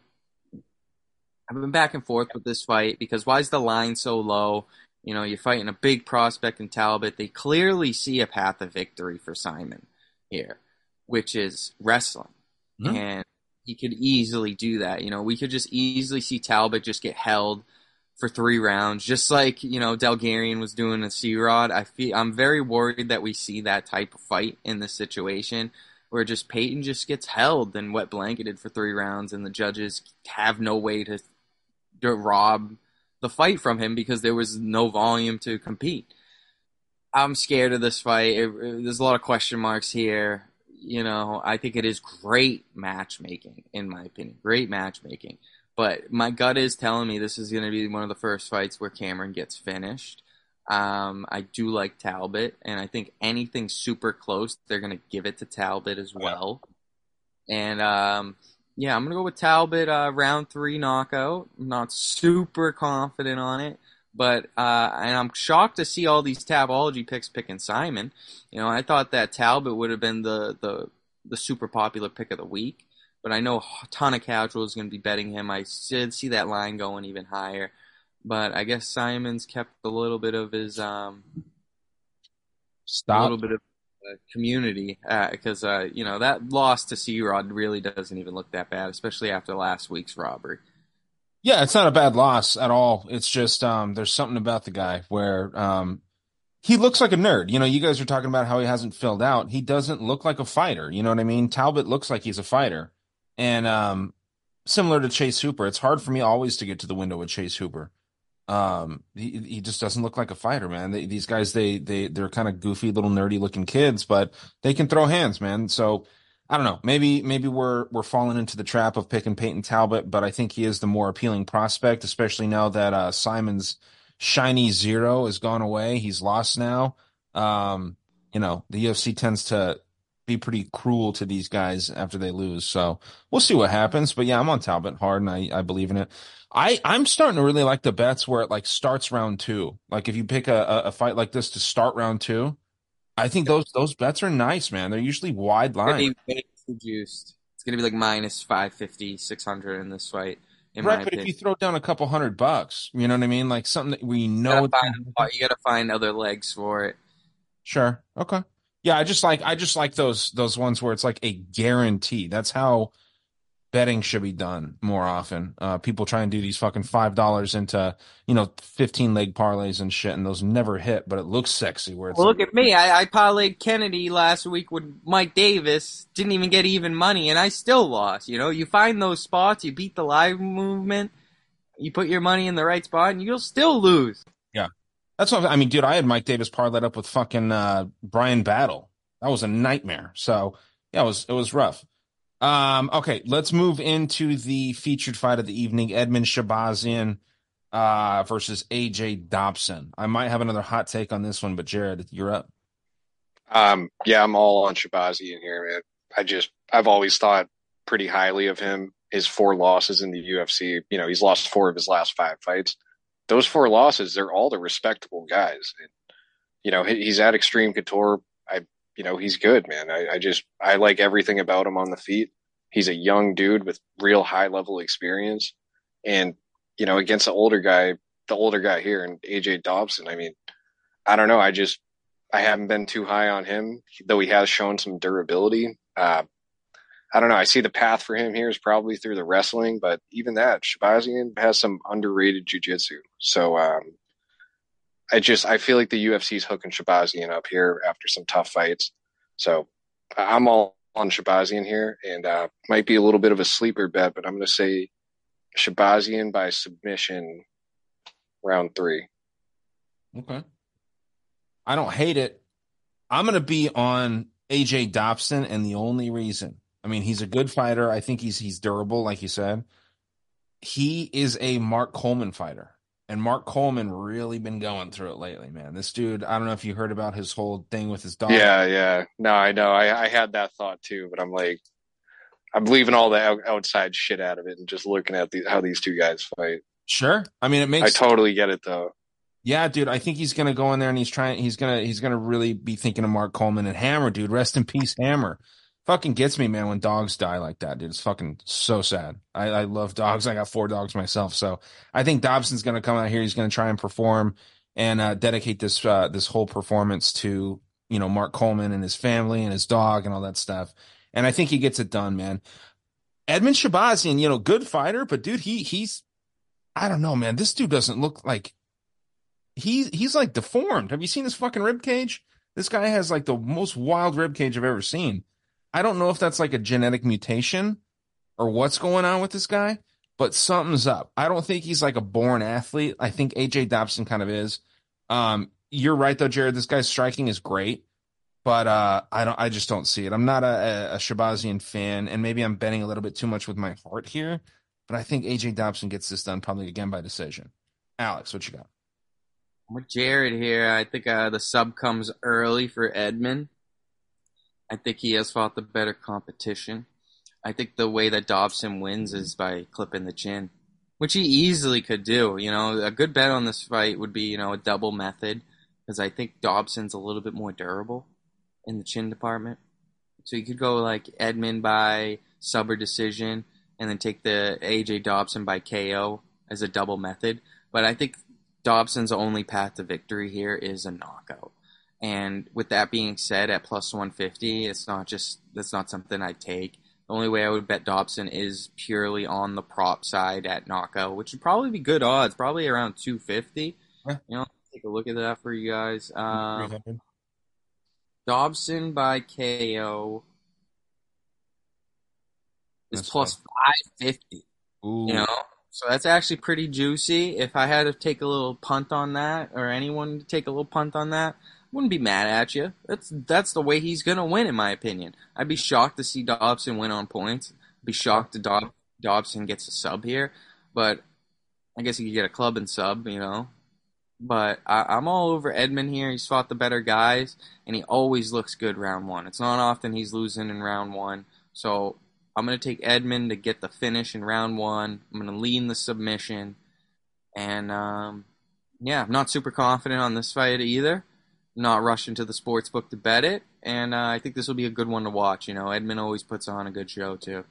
I've been back and forth with this fight because why is the line so low? You know, you're fighting a big prospect in Talbot. They clearly see a path of victory for Simon here, which is wrestling. Mm-hmm. And he could easily do that. You know, we could just easily see Talbot just get held for three rounds, just like, you know, Delgarian was doing to C-Rod. I feel, I'm very worried that we see that type of fight in this situation where just Peyton just gets held and wet blanketed for three rounds and the judges have no way to to rob the fight from him because there was no volume to compete. I'm scared of this fight. It, it, there's a lot of question marks here. You know, I think it is great matchmaking, in my opinion. Great matchmaking. But my gut is telling me this is going to be one of the first fights where Cameron gets finished. Um, I do like Talbot, and I think anything super close, they're going to give it to Talbot as well. And, um... yeah, I'm going to go with Talbot, uh, round three knockout. I'm not super confident on it, but uh, and I'm shocked to see all these Tabology picks picking Simon. You know, I thought that Talbot would have been the, the, the super popular pick of the week, but I know a ton of casuals going to be betting him. I did see that line going even higher, but I guess Simon's kept a little bit of his um, Stop. a little bit of community because uh, uh, you know that loss to C-Rod really doesn't even look that bad, especially after last week's robbery. Yeah, it's not a bad loss at all. It's just um, there's something about the guy where um, he looks like a nerd. You know, you guys are talking about how he hasn't filled out. He doesn't look like a fighter. You know what I mean? Talbot looks like he's a fighter, and um, similar to Chase Hooper, it's hard for me always to get to the window with Chase Hooper. Um, he he just doesn't look like a fighter, man. They, these guys, they they they're kind of goofy, little nerdy looking kids, but they can throw hands, man. So I don't know. Maybe maybe we're we're falling into the trap of picking Peyton Talbot, but I think he is the more appealing prospect, especially now that uh, Simon's shiny zero has gone away. He's lost now. Um, you know, the U F C tends to be pretty cruel to these guys after they lose. So we'll see what happens. But yeah, I'm on Talbot hard and I, I believe in it. I, I'm starting to really like the bets where it like starts round two. Like if you pick a, a, a fight like this to start round two, I think those those bets are nice, man. They're usually wide It's gonna line. be way too juiced. It's gonna be like minus five fifty, six hundred in this fight, in Right, my but if opinion. you throw down a couple hundred bucks, you know what I mean? Like something that we You know gotta it's gonna happen. find, you gotta find other legs for it. Sure. Okay. Yeah, I just like I just like those those ones where it's like a guarantee. That's how betting should be done more often. Uh, people try and do these fucking five dollars into, you know, fifteen leg parlays and shit, and those never hit, but it looks sexy where it's Well, like, look at me. I, I parlayed Kennedy last week with Mike Davis. Didn't even get even money, and I still lost. You know, you find those spots, you beat the live movement, you put your money in the right spot, and you'll still lose. yeah. That's what I mean, dude. I had Mike Davis parlayed up with fucking uh, Brian Battle. That was a nightmare. So yeah, it was it was rough. Um, okay, let's move into the featured fight of the evening: Edmund Shabazian uh, versus A J Dobson. I might have another hot take on this one, but Jared, you're up. Um, yeah, I'm all on Shabazi in here, man. I just, I've always thought pretty highly of him. His four losses in the U F C, you know, he's lost four of his last five fights. Those four losses, they're all the respectable guys. And, you know, he, he's at Extreme Couture. I, you know, he's good, man. I, I just, I like everything about him on the feet. He's a young dude with real high level experience. And, you know, against the older guy, the older guy here and A J Dobson, I mean, I don't know. I just, I haven't been too high on him, though he has shown some durability. Uh, I don't know. I see the path for him here is probably through the wrestling, but even that, Shabazian has some underrated jiu-jitsu. So um, I just I feel like the U F C is hooking Shabazian up here after some tough fights. So I'm all on Shabazian here, and uh, might be a little bit of a sleeper bet, but I'm going to say Shabazian by submission, round three. Okay. I don't hate it. I'm going to be on A J Dobson, and the only reason, I mean, he's a good fighter. I think he's he's durable, like you said. He is a Mark Coleman fighter, and Mark Coleman really been going through it lately, man. This dude, I don't know if you heard about his whole thing with his dog. Yeah, yeah. No, I know. I, I had that thought too, but I'm like, I'm leaving all the out- outside shit out of it and just looking at the, how these two guys fight. Sure. I mean, it makes. I totally get it though. Yeah, dude, I think he's gonna go in there and he's trying. He's gonna he's gonna really be thinking of Mark Coleman and Hammer, dude. Rest in peace, Hammer. Fucking gets me, man, when dogs die like that, dude. It's fucking so sad. I, I love dogs. I got four dogs myself, so I think Dobson's gonna come out here. He's gonna try and perform and uh, dedicate this uh, this whole performance to, you know, Mark Coleman and his family and his dog and all that stuff. And I think he gets it done, man. Edmund Shabazian, you know, good fighter, but dude, he he's I don't know, man. This dude doesn't look like. He he's like deformed. Have you seen his fucking rib cage? This guy has like the most wild rib cage I've ever seen. I don't know if that's like a genetic mutation or what's going on with this guy, but something's up. I don't think he's like a born athlete. I think A J Dobson kind of is. Um, you're right though, Jared. This guy's striking is great, but uh, I don't. I just don't see it. I'm not a, a Shabazian fan, and maybe I'm betting a little bit too much with my heart here. But I think A J Dobson gets this done probably again by decision. Alex, what you got? I'm with Jared here. I think uh, the sub comes early for Edmund. I think he has fought the better competition. I think the way that Dobson wins is by clipping the chin, which he easily could do. You know, a good bet on this fight would be, you know, a double method, because I think Dobson's a little bit more durable in the chin department. So you could go like Edmund by sub or decision, and then take the A J Dobson by K O as a double method. But I think Dobson's only path to victory here is a knockout. And with that being said, at plus one fifty, it's not just, that's not something I take. The only way I would bet Dobson is purely on the prop side at knockout, which would probably be good odds, probably around two fifty. Yeah. You know, take a look at that for you guys. Um, Dobson by K O is That's plus five fifty. Ooh. You know? So that's actually pretty juicy. If I had to take a little punt on that, or anyone to take a little punt on that, wouldn't be mad at you. That's that's the way he's gonna win, in my opinion. I'd be shocked to see Dobson win on points. I'd be shocked to Dob- Dobson gets a sub here, but I guess he could get a club and sub, you know. But I, I'm all over Edmund here. He's fought the better guys, and he always looks good round one. It's not often he's losing in round one. So I'm going to take Edmund to get the finish in round one. I'm going to lean the submission. And um, yeah, I'm not super confident on this fight either. Not rushing to the sports book to bet it. And uh, I think this will be a good one to watch. You know, Edmund always puts on a good show, too.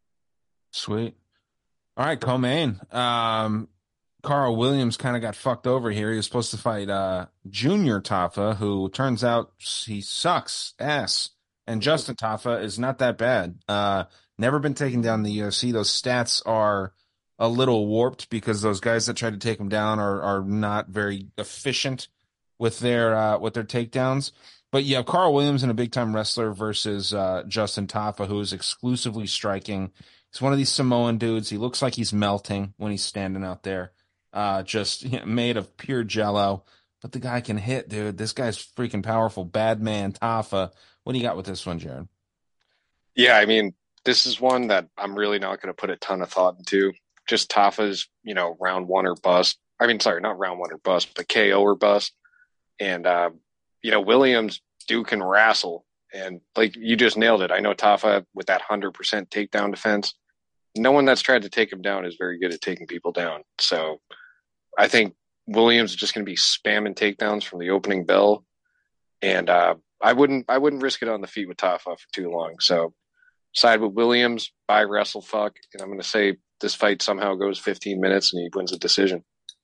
Sweet. All right, co-main. Um, Carl Williams kind of got fucked over here. He was supposed to fight uh, Junior Tafa, who turns out he sucks ass. And Justin Tafa is not that bad. Uh, never been taken down in the U F C. Those stats are a little warped because those guys that try to take him down are are not very efficient with their uh, with their takedowns. But you have Carl Williams and a big time wrestler versus uh, Justin Tafa, who is exclusively striking. He's one of these Samoan dudes. He looks like he's melting when he's standing out there, uh, just you know, made of pure jello. But the guy can hit, dude. This guy's freaking powerful. Bad man, Tafa. What do you got with this one, Jared? Yeah, I mean, this is one that I'm really not going to put a ton of thought into. Just Tafa's, you know, round one or bust. I mean, sorry, not round one or bust, but K O or bust. And, uh, you know, Williams, Duke can wrestle. And like you just nailed it. I know Tafa with that one hundred percent takedown defense. No one that's tried to take him down is very good at taking people down. So I think Williams is just going to be spamming takedowns from the opening bell. And uh, I wouldn't I wouldn't risk it on the feet with Tafa for too long. So side with Williams, buy wrestle fuck. And I'm going to say this fight somehow goes fifteen minutes and he wins a decision.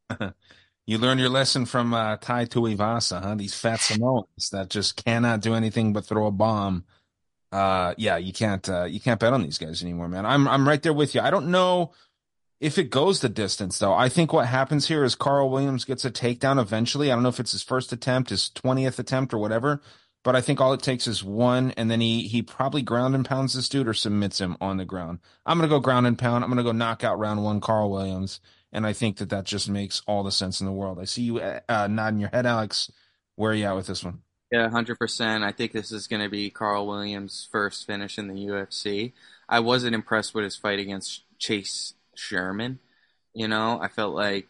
You learned your lesson from uh, Tai Tuivasa, huh? These fat Samoans that just cannot do anything but throw a bomb. Uh, yeah, you can't uh, you can't bet on these guys anymore, man. I'm I'm right there with you. I don't know if it goes the distance though. I think what happens here is Carl Williams gets a takedown eventually. I don't know if it's his first attempt, his twentieth attempt, or whatever. But I think all it takes is one, and then he he probably ground and pounds this dude or submits him on the ground. I'm gonna go ground and pound. I'm gonna go knock out round one, Carl Williams. And I think that that just makes all the sense in the world. I see you uh, nodding your head, Alex. Where are you at with this one? Yeah, one hundred percent. I think this is going to be Carl Williams' first finish in the U F C. I wasn't impressed with his fight against Chase Sherman. You know, I felt like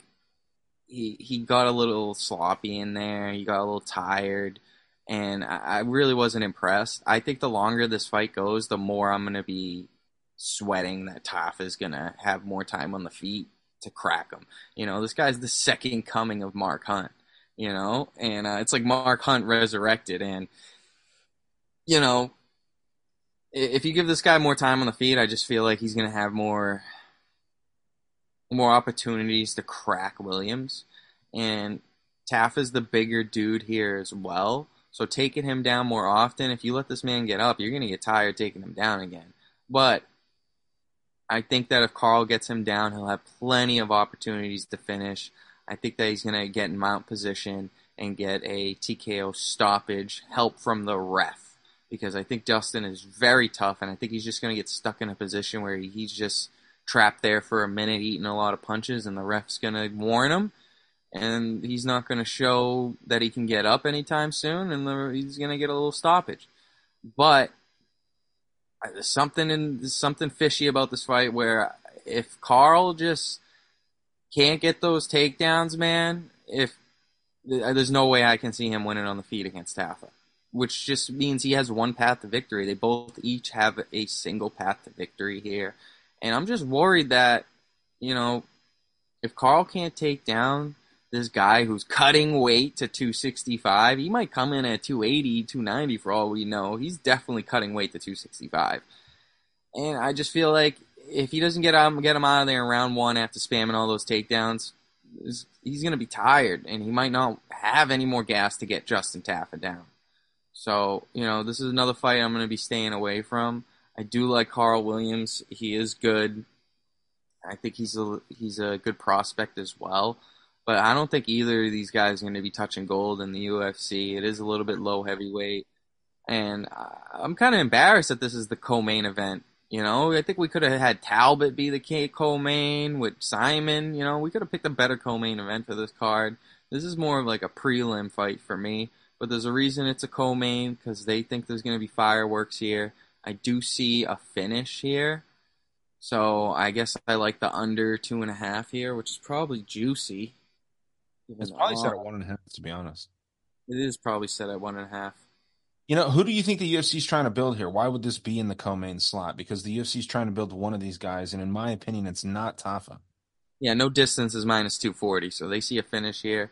he he got a little sloppy in there. He got a little tired, and I, I really wasn't impressed. I think the longer this fight goes, the more I'm going to be sweating that Tafa is going to have more time on the feet to crack him. You know, this guy's the second coming of Mark Hunt, you know, and uh, it's like Mark Hunt resurrected. And, you know, if you give this guy more time on the feet, I just feel like he's going to have more, more opportunities to crack Williams. And Tafa's the bigger dude here as well. So taking him down more often, if you let this man get up, you're going to get tired taking him down again. But I think that if Carl gets him down, he'll have plenty of opportunities to finish. I think that he's going to get in mount position and get a T K O stoppage, help from the ref. Because I think Justin is very tough, and I think he's just going to get stuck in a position where he's just trapped there for a minute eating a lot of punches, and the ref's going to warn him. And he's not going to show that he can get up anytime soon, and the, he's going to get a little stoppage. But there's something in there's something fishy about this fight where if Carl just can't get those takedowns, man, if there's no way I can see him winning on the feet against Tafa, which just means he has one path to victory. They both each have a single path to victory here, and I'm just worried that, you know, if Carl can't take down this guy who's cutting weight to two sixty-five, he might come in at two eighty, two ninety for all we know. He's definitely cutting weight to two sixty-five. And I just feel like if he doesn't get him, get him out of there in round one after spamming all those takedowns, he's going to be tired, and he might not have any more gas to get Justin Tafa down. So, you know, this is another fight I'm going to be staying away from. I do like Carl Williams. He is good. I think he's a, he's a good prospect as well. But I don't think either of these guys are going to be touching gold in the U F C. It is a little bit low heavyweight. And I'm kind of embarrassed that this is the co-main event. You know, I think we could have had Talbot be the co-main with Simon. You know, we could have picked a better co-main event for this card. This is more of like a prelim fight for me. But there's a reason it's a co-main, because they think there's going to be fireworks here. I do see a finish here. So I guess I like the under two and a half here, which is probably juicy. Even It's probably set odd. at one and a half, to be honest. It is probably set at one and a half. You know, who do you think the U F C is trying to build here? Why would this be in the co-main slot? Because the U F C is trying to build one of these guys, and in my opinion, it's not Tafa. Yeah, no distance is minus two forty, so they see a finish here.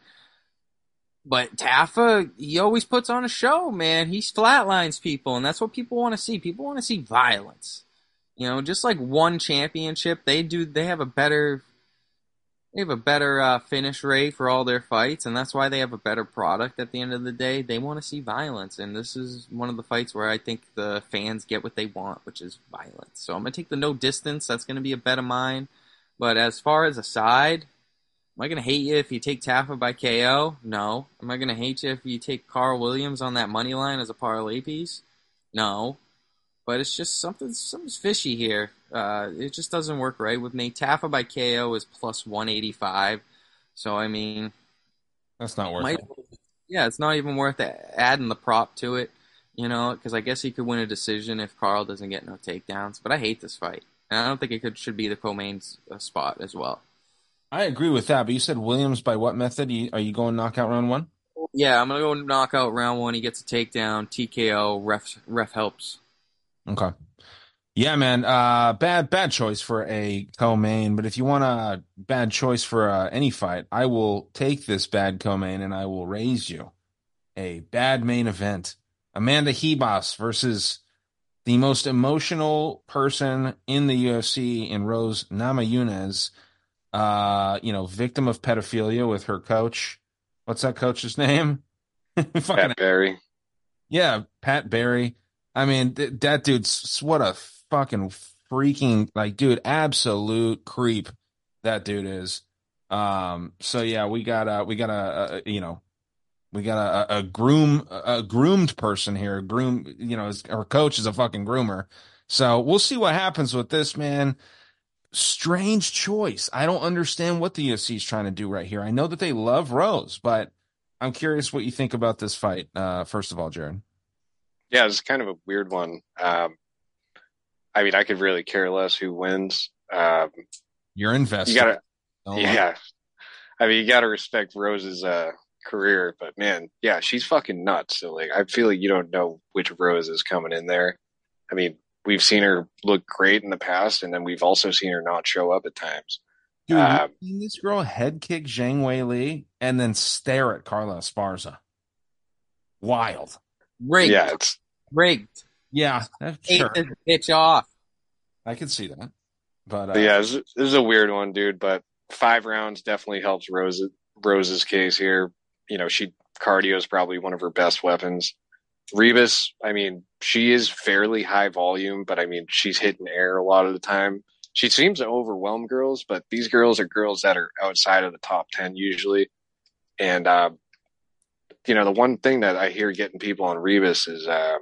But Taffa, he always puts on a show, man. He flatlines people, and that's what people want to see. People want to see violence. You know, just like one championship, they do. They have a better, they have a better uh, finish rate for all their fights, and that's why they have a better product. At the end of the day, they want to see violence, and this is one of the fights where I think the fans get what they want, which is violence. So I'm gonna take the no distance. That's gonna be a bet of mine. But as far as a side, am I going to hate you if you take Taffa by K O? No. Am I going to hate you if you take Carl Williams on that money line as a parlay piece? No. But it's just something, something's fishy here. Uh, it just doesn't work right with me. Taffa by K O is plus one eighty-five. So, I mean... That's not worth might, it. Yeah, it's not even worth adding the prop to it, you know, because I guess he could win a decision if Carl doesn't get no takedowns. But I hate this fight. And I don't think it could should be the co-main uh, spot as well. I agree with that, but you said Williams by what method? You, are you going knockout round one? Yeah, I'm going to go knockout round one. He gets a takedown, T K O, ref, ref helps. Okay. Yeah, man. Uh, bad, bad choice for a co-main, but if you want a bad choice for uh, any fight, I will take this bad co-main and I will raise you a bad main event. Amanda Ribas versus the most emotional person in the U F C in Rose Namajunas, uh, you know, victim of pedophilia with her coach. What's that coach's name? Pat Barry. Yeah, Pat Barry. I mean, th- that dude's what a fucking freaking, like, dude, absolute creep that dude is. Um, so yeah, we got a, we got a, a you know, we got a, a groom, a groomed person here. Groom, you know, his, her coach is a fucking groomer. So we'll see what happens with this, man. Strange choice. I don't understand what the U F C is trying to do right here. I know that they love Rose, but I'm curious what you think about this fight. Uh, first of all, Jared. Yeah, it's kind of a weird one. Um, I mean, I could really care less who wins. Um, You're invested. You gotta, oh, yeah. I mean, you gotta respect Rose's uh, career, but man, yeah, she's fucking nuts. So like, I feel like you don't know which Rose is coming in there. I mean, we've seen her look great in the past, and then we've also seen her not show up at times. Dude, um, you've seen this girl head kick Zhang Wei Li and then stare at Carla Esparza. Wild. Rigged. Yeah, it's rigged. Yeah, sure. Take the bitch off. I could see that. But, uh, but yeah, this, this is a weird one, dude. But five rounds definitely helps Rose Rose's case here. You know, she cardio is probably one of her best weapons. Ribas, I mean, she is fairly high volume, but I mean, she's hitting air a lot of the time. She seems to overwhelm girls, but these girls are girls that are outside of the top ten usually. And, uh, you know, the one thing that I hear getting people on Ribas is uh,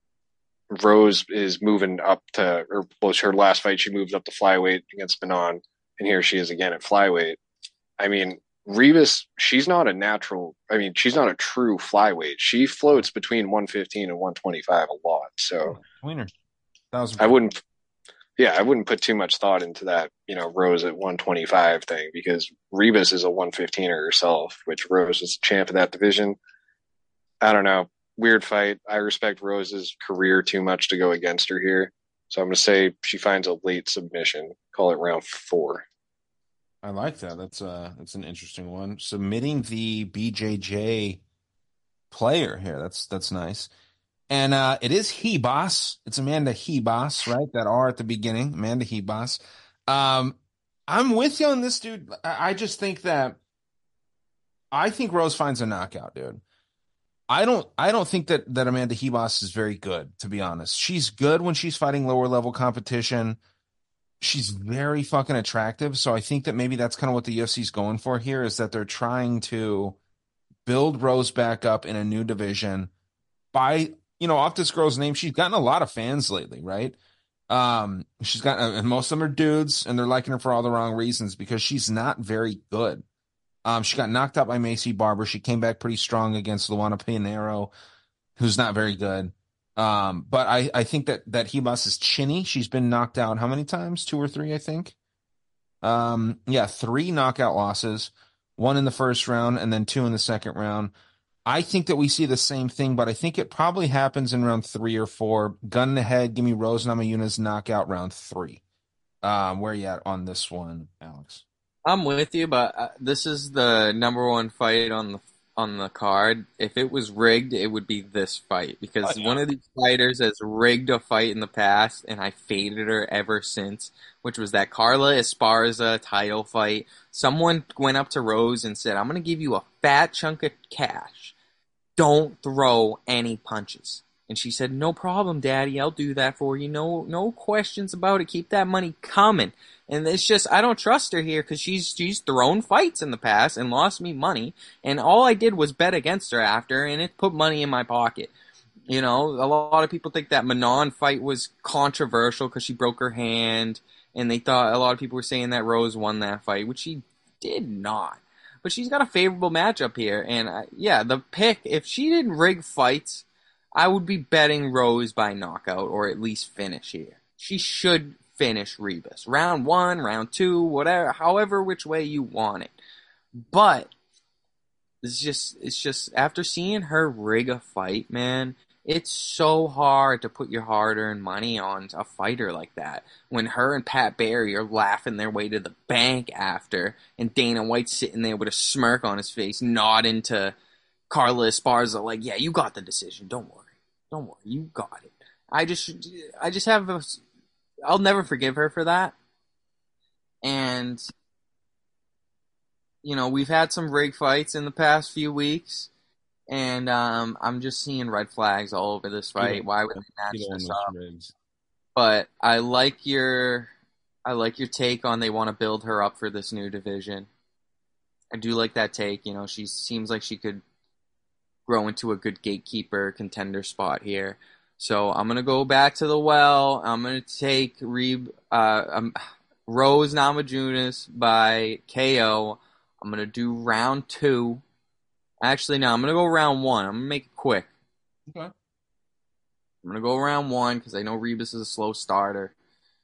Rose is moving up to, or well, her last fight, she moved up to flyweight against Benon, and here she is again at flyweight. I mean, Ribas, she's not a natural, I mean, she's not a true flyweight. She floats between one fifteen and one twenty-five a lot. So Tweener. I wouldn't, yeah, I wouldn't put too much thought into that, you know, Rose at one twenty-five thing, because Ribas is a one fifteen-er herself, which Rose is the champ of that division. I don't know. Weird fight. I respect Rose's career too much to go against her here. So I'm going to say she finds a late submission. Call it round four. I like that. That's uh that's an interesting one. Submitting the B J J player here. That's that's nice. And uh it is Ribas. It's Amanda Ribas, right? That R at the beginning. Amanda Ribas. Um, I'm with you on this, dude. I, I just think that I think Rose finds a knockout, dude. I don't I don't think that that Amanda Ribas is very good, to be honest. She's good when she's fighting lower level competition. She's very fucking attractive. So I think that maybe that's kind of what the U F C is going for here, is that they're trying to build Rose back up in a new division by, you know, off this girl's name. She's gotten a lot of fans lately, right? Um, she's got, and most of them are dudes, and they're liking her for all the wrong reasons because she's not very good. Um, she got knocked out by Macy Barber. She came back pretty strong against Luana Pinheiro, who's not very good. Um, but I, I think that, that Ribas is chinny. She's been knocked out how many times? Two or three, I think. Um, yeah, three knockout losses, one in the first round and then two in the second round. I think that we see the same thing, but I think it probably happens in round three or four. Gun in the head, give me Rose Namajunas knockout round three. Um, where are you at on this one, Alex? I'm with you, but uh, this is the number one fight on the on the card. If it was rigged, it would be this fight because one of these fighters has rigged a fight in the past, and I faded her ever since, which was that Carla Esparza title fight. Someone went up to Rose and said, I'm going to give you a fat chunk of cash. Don't throw any punches. And she said, no problem, Daddy. I'll do that for you. No no questions about it. Keep that money coming. And it's just, I don't trust her here because she's she's thrown fights in the past and lost me money. And all I did was bet against her after, and it put money in my pocket. You know, a lot of people think that Manon fight was controversial because she broke her hand. And they thought, a lot of people were saying that Rose won that fight, which she did not. But she's got a favorable matchup here. And uh, yeah, the pick, if she didn't rig fights, I would be betting Rose by knockout or at least finish here. She should finish Ribas. Round one, round two, whatever, however which way you want it. But it's just it's just after seeing her rig a fight, man, it's so hard to put your hard-earned money on a fighter like that. When her and Pat Barry are laughing their way to the bank after, and Dana White's sitting there with a smirk on his face, nodding to Carla Esparza like, yeah, you got the decision. Don't worry. Don't worry. You got it. I just, I just have a, I'll never forgive her for that. And, you know, we've had some rig fights in the past few weeks, and um, I'm just seeing red flags all over this fight. Why would they match this up? Rigs. But I like your, I like your take on they want to build her up for this new division. I do like that take. You know, she seems like she could grow into a good gatekeeper contender spot here. So I'm going to go back to the well. I'm going to take Reeb, uh, um, Rose Namajunas by K O. I'm going to do round two. Actually, no, I'm going to go round one. I'm going to make it quick. Okay. I'm going to go round one because I know Ribas is a slow starter.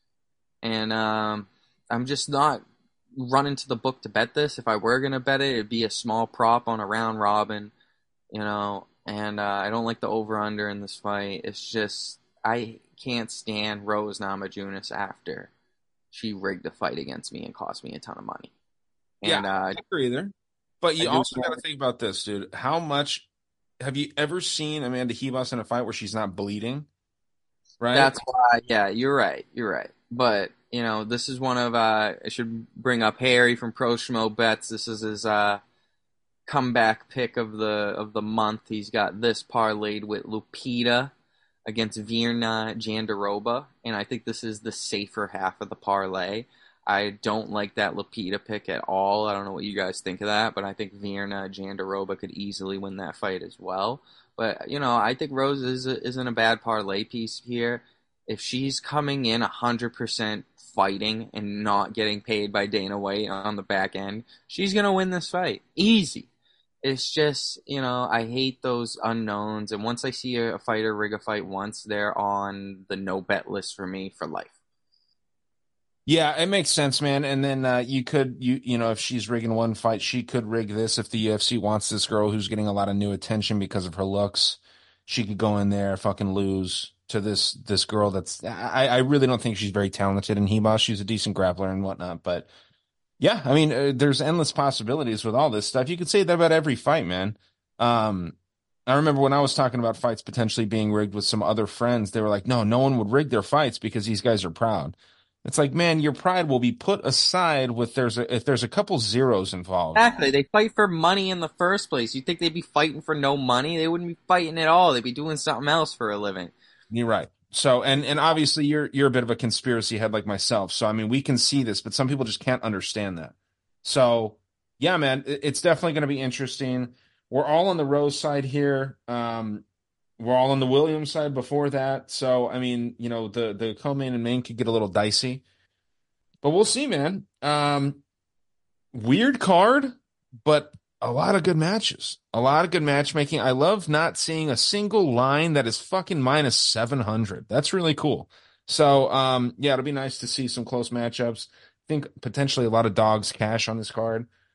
And um, I'm just not running to the book to bet this. If I were going to bet it, it'd be a small prop on a round robin. You know, and uh, I don't like the over-under in this fight. It's just, I can't stand Rose Namajunas after she rigged a fight against me and cost me a ton of money. And, yeah, I uh, don't agree either. But you I also got to think about this, dude. How much, have you ever seen Amanda Ribas in a fight where she's not bleeding? Right? That's why, yeah, you're right. You're right. But, you know, this is one of, uh, I should bring up Harry from Pro Schmo Bets. This is his, uh, comeback pick of the of the month. He's got this parlayed with Lupita against Virna Jandiroba, and I think this is the safer half of the parlay. I don't like that Lupita pick at all. I don't know what you guys think of that, but I think Virna Jandiroba could easily win that fight as well. But, you know, I think Rose is a, isn't a bad parlay piece here. If she's coming in one hundred percent fighting and not getting paid by Dana White on the back end, she's going to win this fight. Easy. It's just, you know, I hate those unknowns. And once I see a fighter rig a fight once, they're on the no-bet list for me for life. Yeah, it makes sense, man. And then uh, you could, you you know, if she's rigging one fight, she could rig this. If the U F C wants this girl who's getting a lot of new attention because of her looks, she could go in there, fucking lose to this this girl that's, I, I really don't think she's very talented in Ribas. She's a decent grappler and whatnot, but yeah, I mean, uh, there's endless possibilities with all this stuff. You could say that about every fight, man. Um, I remember when I was talking about fights potentially being rigged with some other friends, they were like, no, no one would rig their fights because these guys are proud. It's like, man, your pride will be put aside with there's a, if there's a couple zeros involved. Exactly. They fight for money in the first place. You think they'd be fighting for no money? They wouldn't be fighting at all. They'd be doing something else for a living. You're right. So, and, and obviously you're, you're a bit of a conspiracy head like myself. So, I mean, we can see this, but some people just can't understand that. So, yeah, man, it, it's definitely going to be interesting. We're all on the Rose side here. Um, we're all on the Williams side before that. So, I mean, you know, the, the co-main and main could get a little dicey, but we'll see, man. Um, weird card, but a lot of good matches, a lot of good matchmaking. I love not seeing a single line that is fucking minus seven hundred. That's really cool. So, um, yeah, it'll be nice to see some close matchups. I think potentially a lot of dogs cash on this card.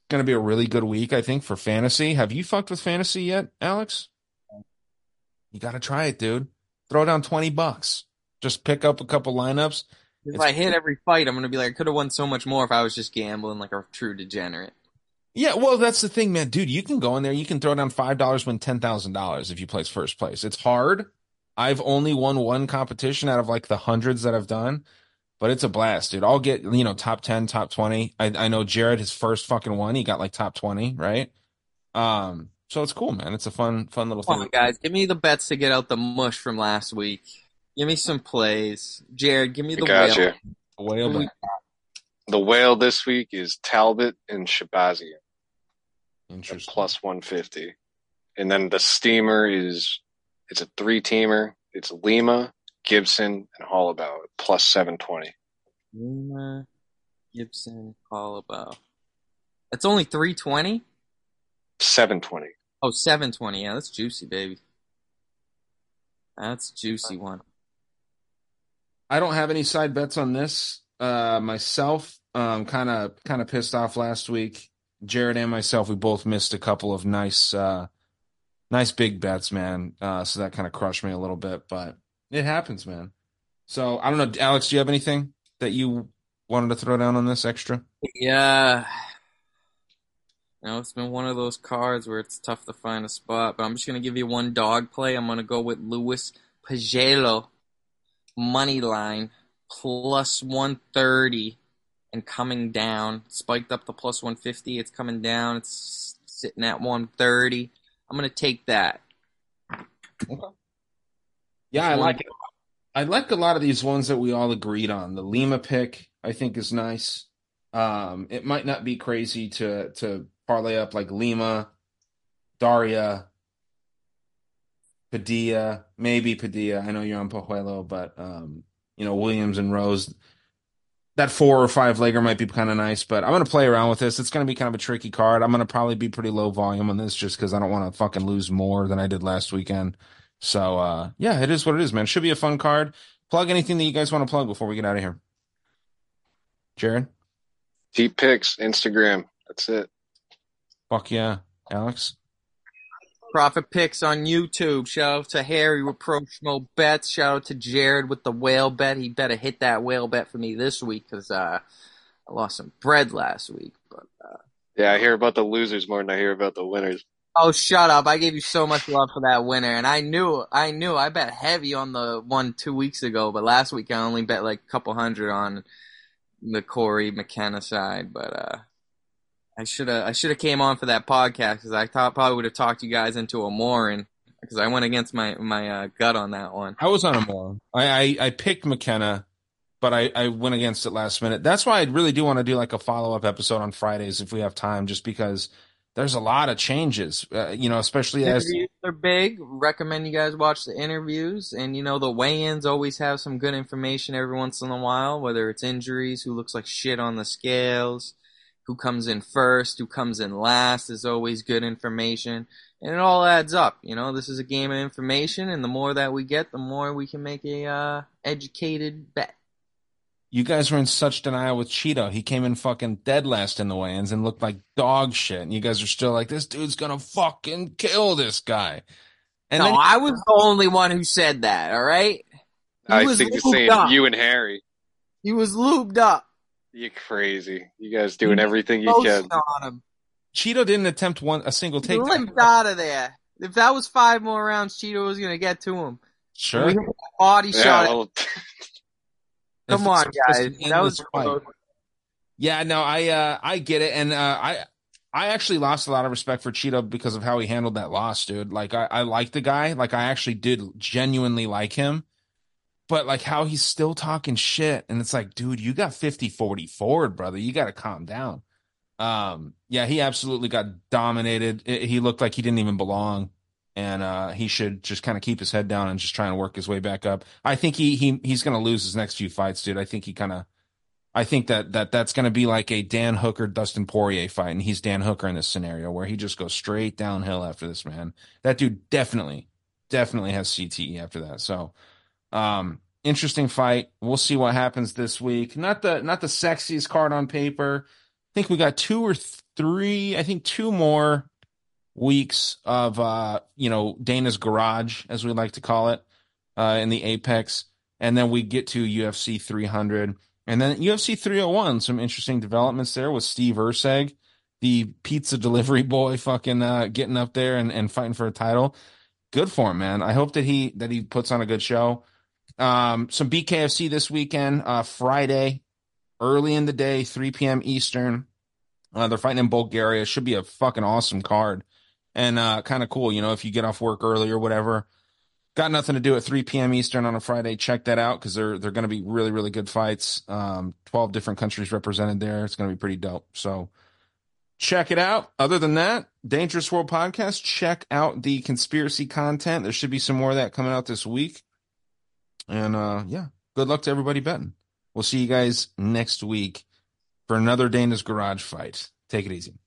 going to be a really good week, I think, for fantasy. Have you fucked with fantasy yet, Alex? You got to try it, dude. Throw down twenty bucks. Just pick up a couple lineups. If It's- I hit every fight, I'm gonna be like, I could have won so much more if I was just gambling like a true degenerate. Yeah, well, that's the thing, man. Dude, you can go in there. You can throw down five dollars, win ten thousand dollars if you place first place. It's hard. I've only won one competition out of like the hundreds that I've done, but it's a blast, dude. I'll get, you know, top ten, top twenty. I, I know Jared, his first fucking one, he got like top twenty, right? Um, so it's cool, man. It's a fun, fun little Come thing. on, guys, give me the bets to get out the mush from last week. Give me some plays. Jared, give me the I got whale. you. Whale bet. The whale this week is Talbot and Shabazian at Interesting. plus one fifty. And then the steamer is, it's a three-teamer. It's Lima, Gibson, and Hollabow at plus seven twenty. Lima, Gibson, Hollabow. That's only three twenty? seven twenty. Oh, seven twenty. Yeah, that's juicy, baby. That's a juicy one. I don't have any side bets on this uh, myself. Um, kind of, kind of pissed off last week. Jared and myself, we both missed a couple of nice, uh, nice big bets, man. Uh, so that kind of crushed me a little bit, but it happens, man. So I don't know, Alex. Do you have anything that you wanted to throw down on this extra? Yeah. You know, it's been one of those cards where it's tough to find a spot, but I'm just going to give you one dog play. I'm going to go with Luis Pagelo, money line, plus one thirty, and coming down. Spiked up to plus one fifty. It's coming down. It's sitting at one thirty. I'm going to take that. Okay. Yeah, I like it. I like a lot of these ones that we all agreed on. The Lima pick, I think, is nice. Um, it might not be crazy to to parlay up like Lima, Daria, Padilla, maybe Padilla. I know you're on Pojuelo, but um, you know, Williams and Rose. That four or five legger might be kind of nice, but I'm gonna play around with this. It's gonna be kind of a tricky card. I'm gonna probably be pretty low volume on this just because I don't want to fucking lose more than I did last weekend. So uh, yeah, it is what it is, man. Should be a fun card. Plug anything that you guys want to plug before we get out of here. Jared? Deep picks, Instagram. That's it. Fuck yeah. Alex? Profit Picks on YouTube. Shout out to Harry with promotional bets. Shout out to Jared with the whale bet. He better hit that whale bet for me this week because uh, I lost some bread last week. But uh, Yeah, I hear about the losers more than I hear about the winners. oh, shut up! I gave you so much love for that winner, and I knew, I knew, I bet heavy on the one two weeks ago. But last week I only bet like a couple hundred on the Corey McKenna side. But uh, I should have I should have came on for that podcast because I thought probably would have talked you guys into a more and because I went against my my uh, gut on that one. I was on a more. I, I, I picked McKenna, but I, I went against it last minute. That's why I really do want to do like a follow-up episode on Fridays if we have time, just because there's a lot of changes, uh, you know, especially as Interviews are big. Recommend you guys watch the interviews, and you know the weigh-ins always have some good information every once in a while. Whether it's injuries, who looks like shit on the scales, who comes in first, who comes in last, is always good information, and it all adds up. You know, this is a game of information, and the more that we get, the more we can make a uh, educated bet. you guys were in such denial with Cheeto. He came in fucking dead last in the weigh-ins and looked like dog shit. And you guys are still like, this dude's gonna fucking kill this guy. And no, then I was the only one who said that, all right? He I was think the lubed same. up. You and Harry. He was lubed up. You're crazy. You guys doing everything you Posting can. on him. Cheeto didn't attempt one a single He take. limped out of there. If that was five more rounds, Cheeto was going to get to him. Sure. We hit a body Yeah, shot. well, If Come on, it's just guys. an That was endless fight. Yeah, no, I uh, I get it, and uh, I I actually lost a lot of respect for Cheeto because of how he handled that loss, dude. Like I, I like the guy, like I actually did genuinely like him, but like how he's still talking shit, and it's like, dude, you got fifty forty forward, brother. You got to calm down. Um, yeah, he absolutely got dominated. It, he looked like he didn't even belong, and uh, he should just kind of keep his head down and just try and work his way back up. I think he he he's gonna lose his next few fights, dude. I think he kind of. I think that, that that's going to be like a Dan Hooker, Dustin Poirier fight, and he's Dan Hooker in this scenario where he just goes straight downhill after this, man. That dude definitely, definitely has C T E after that. So, um, interesting fight. We'll see what happens this week. Not the not the sexiest card on paper. I think we got two or th- three, I think two more weeks of, uh, you know, Dana's Garage, as we like to call it, uh, in the Apex. And then we get to U F C three hundred. And then U F C three oh one, some interesting developments there with Steve Erceg, the pizza delivery boy, fucking uh, getting up there and, and fighting for a title. Good for him, man. I hope that he that he puts on a good show. Um, some B K F C this weekend, uh, Friday, early in the day, three p.m. Eastern. Uh, they're fighting in Bulgaria. Should be a fucking awesome card. And uh, kind of cool, you know, if you get off work early or whatever. Got nothing to do at three p.m. Eastern on a Friday. Check that out because they're they're going to be really, really good fights. Um, twelve different countries represented there. It's going to be pretty dope. So check it out. Other than that, Dangerous World Podcast, check out the conspiracy content. There should be some more of that coming out this week. And uh, yeah, good luck to everybody betting. We'll see you guys next week for another Dana's Garage fight. Take it easy.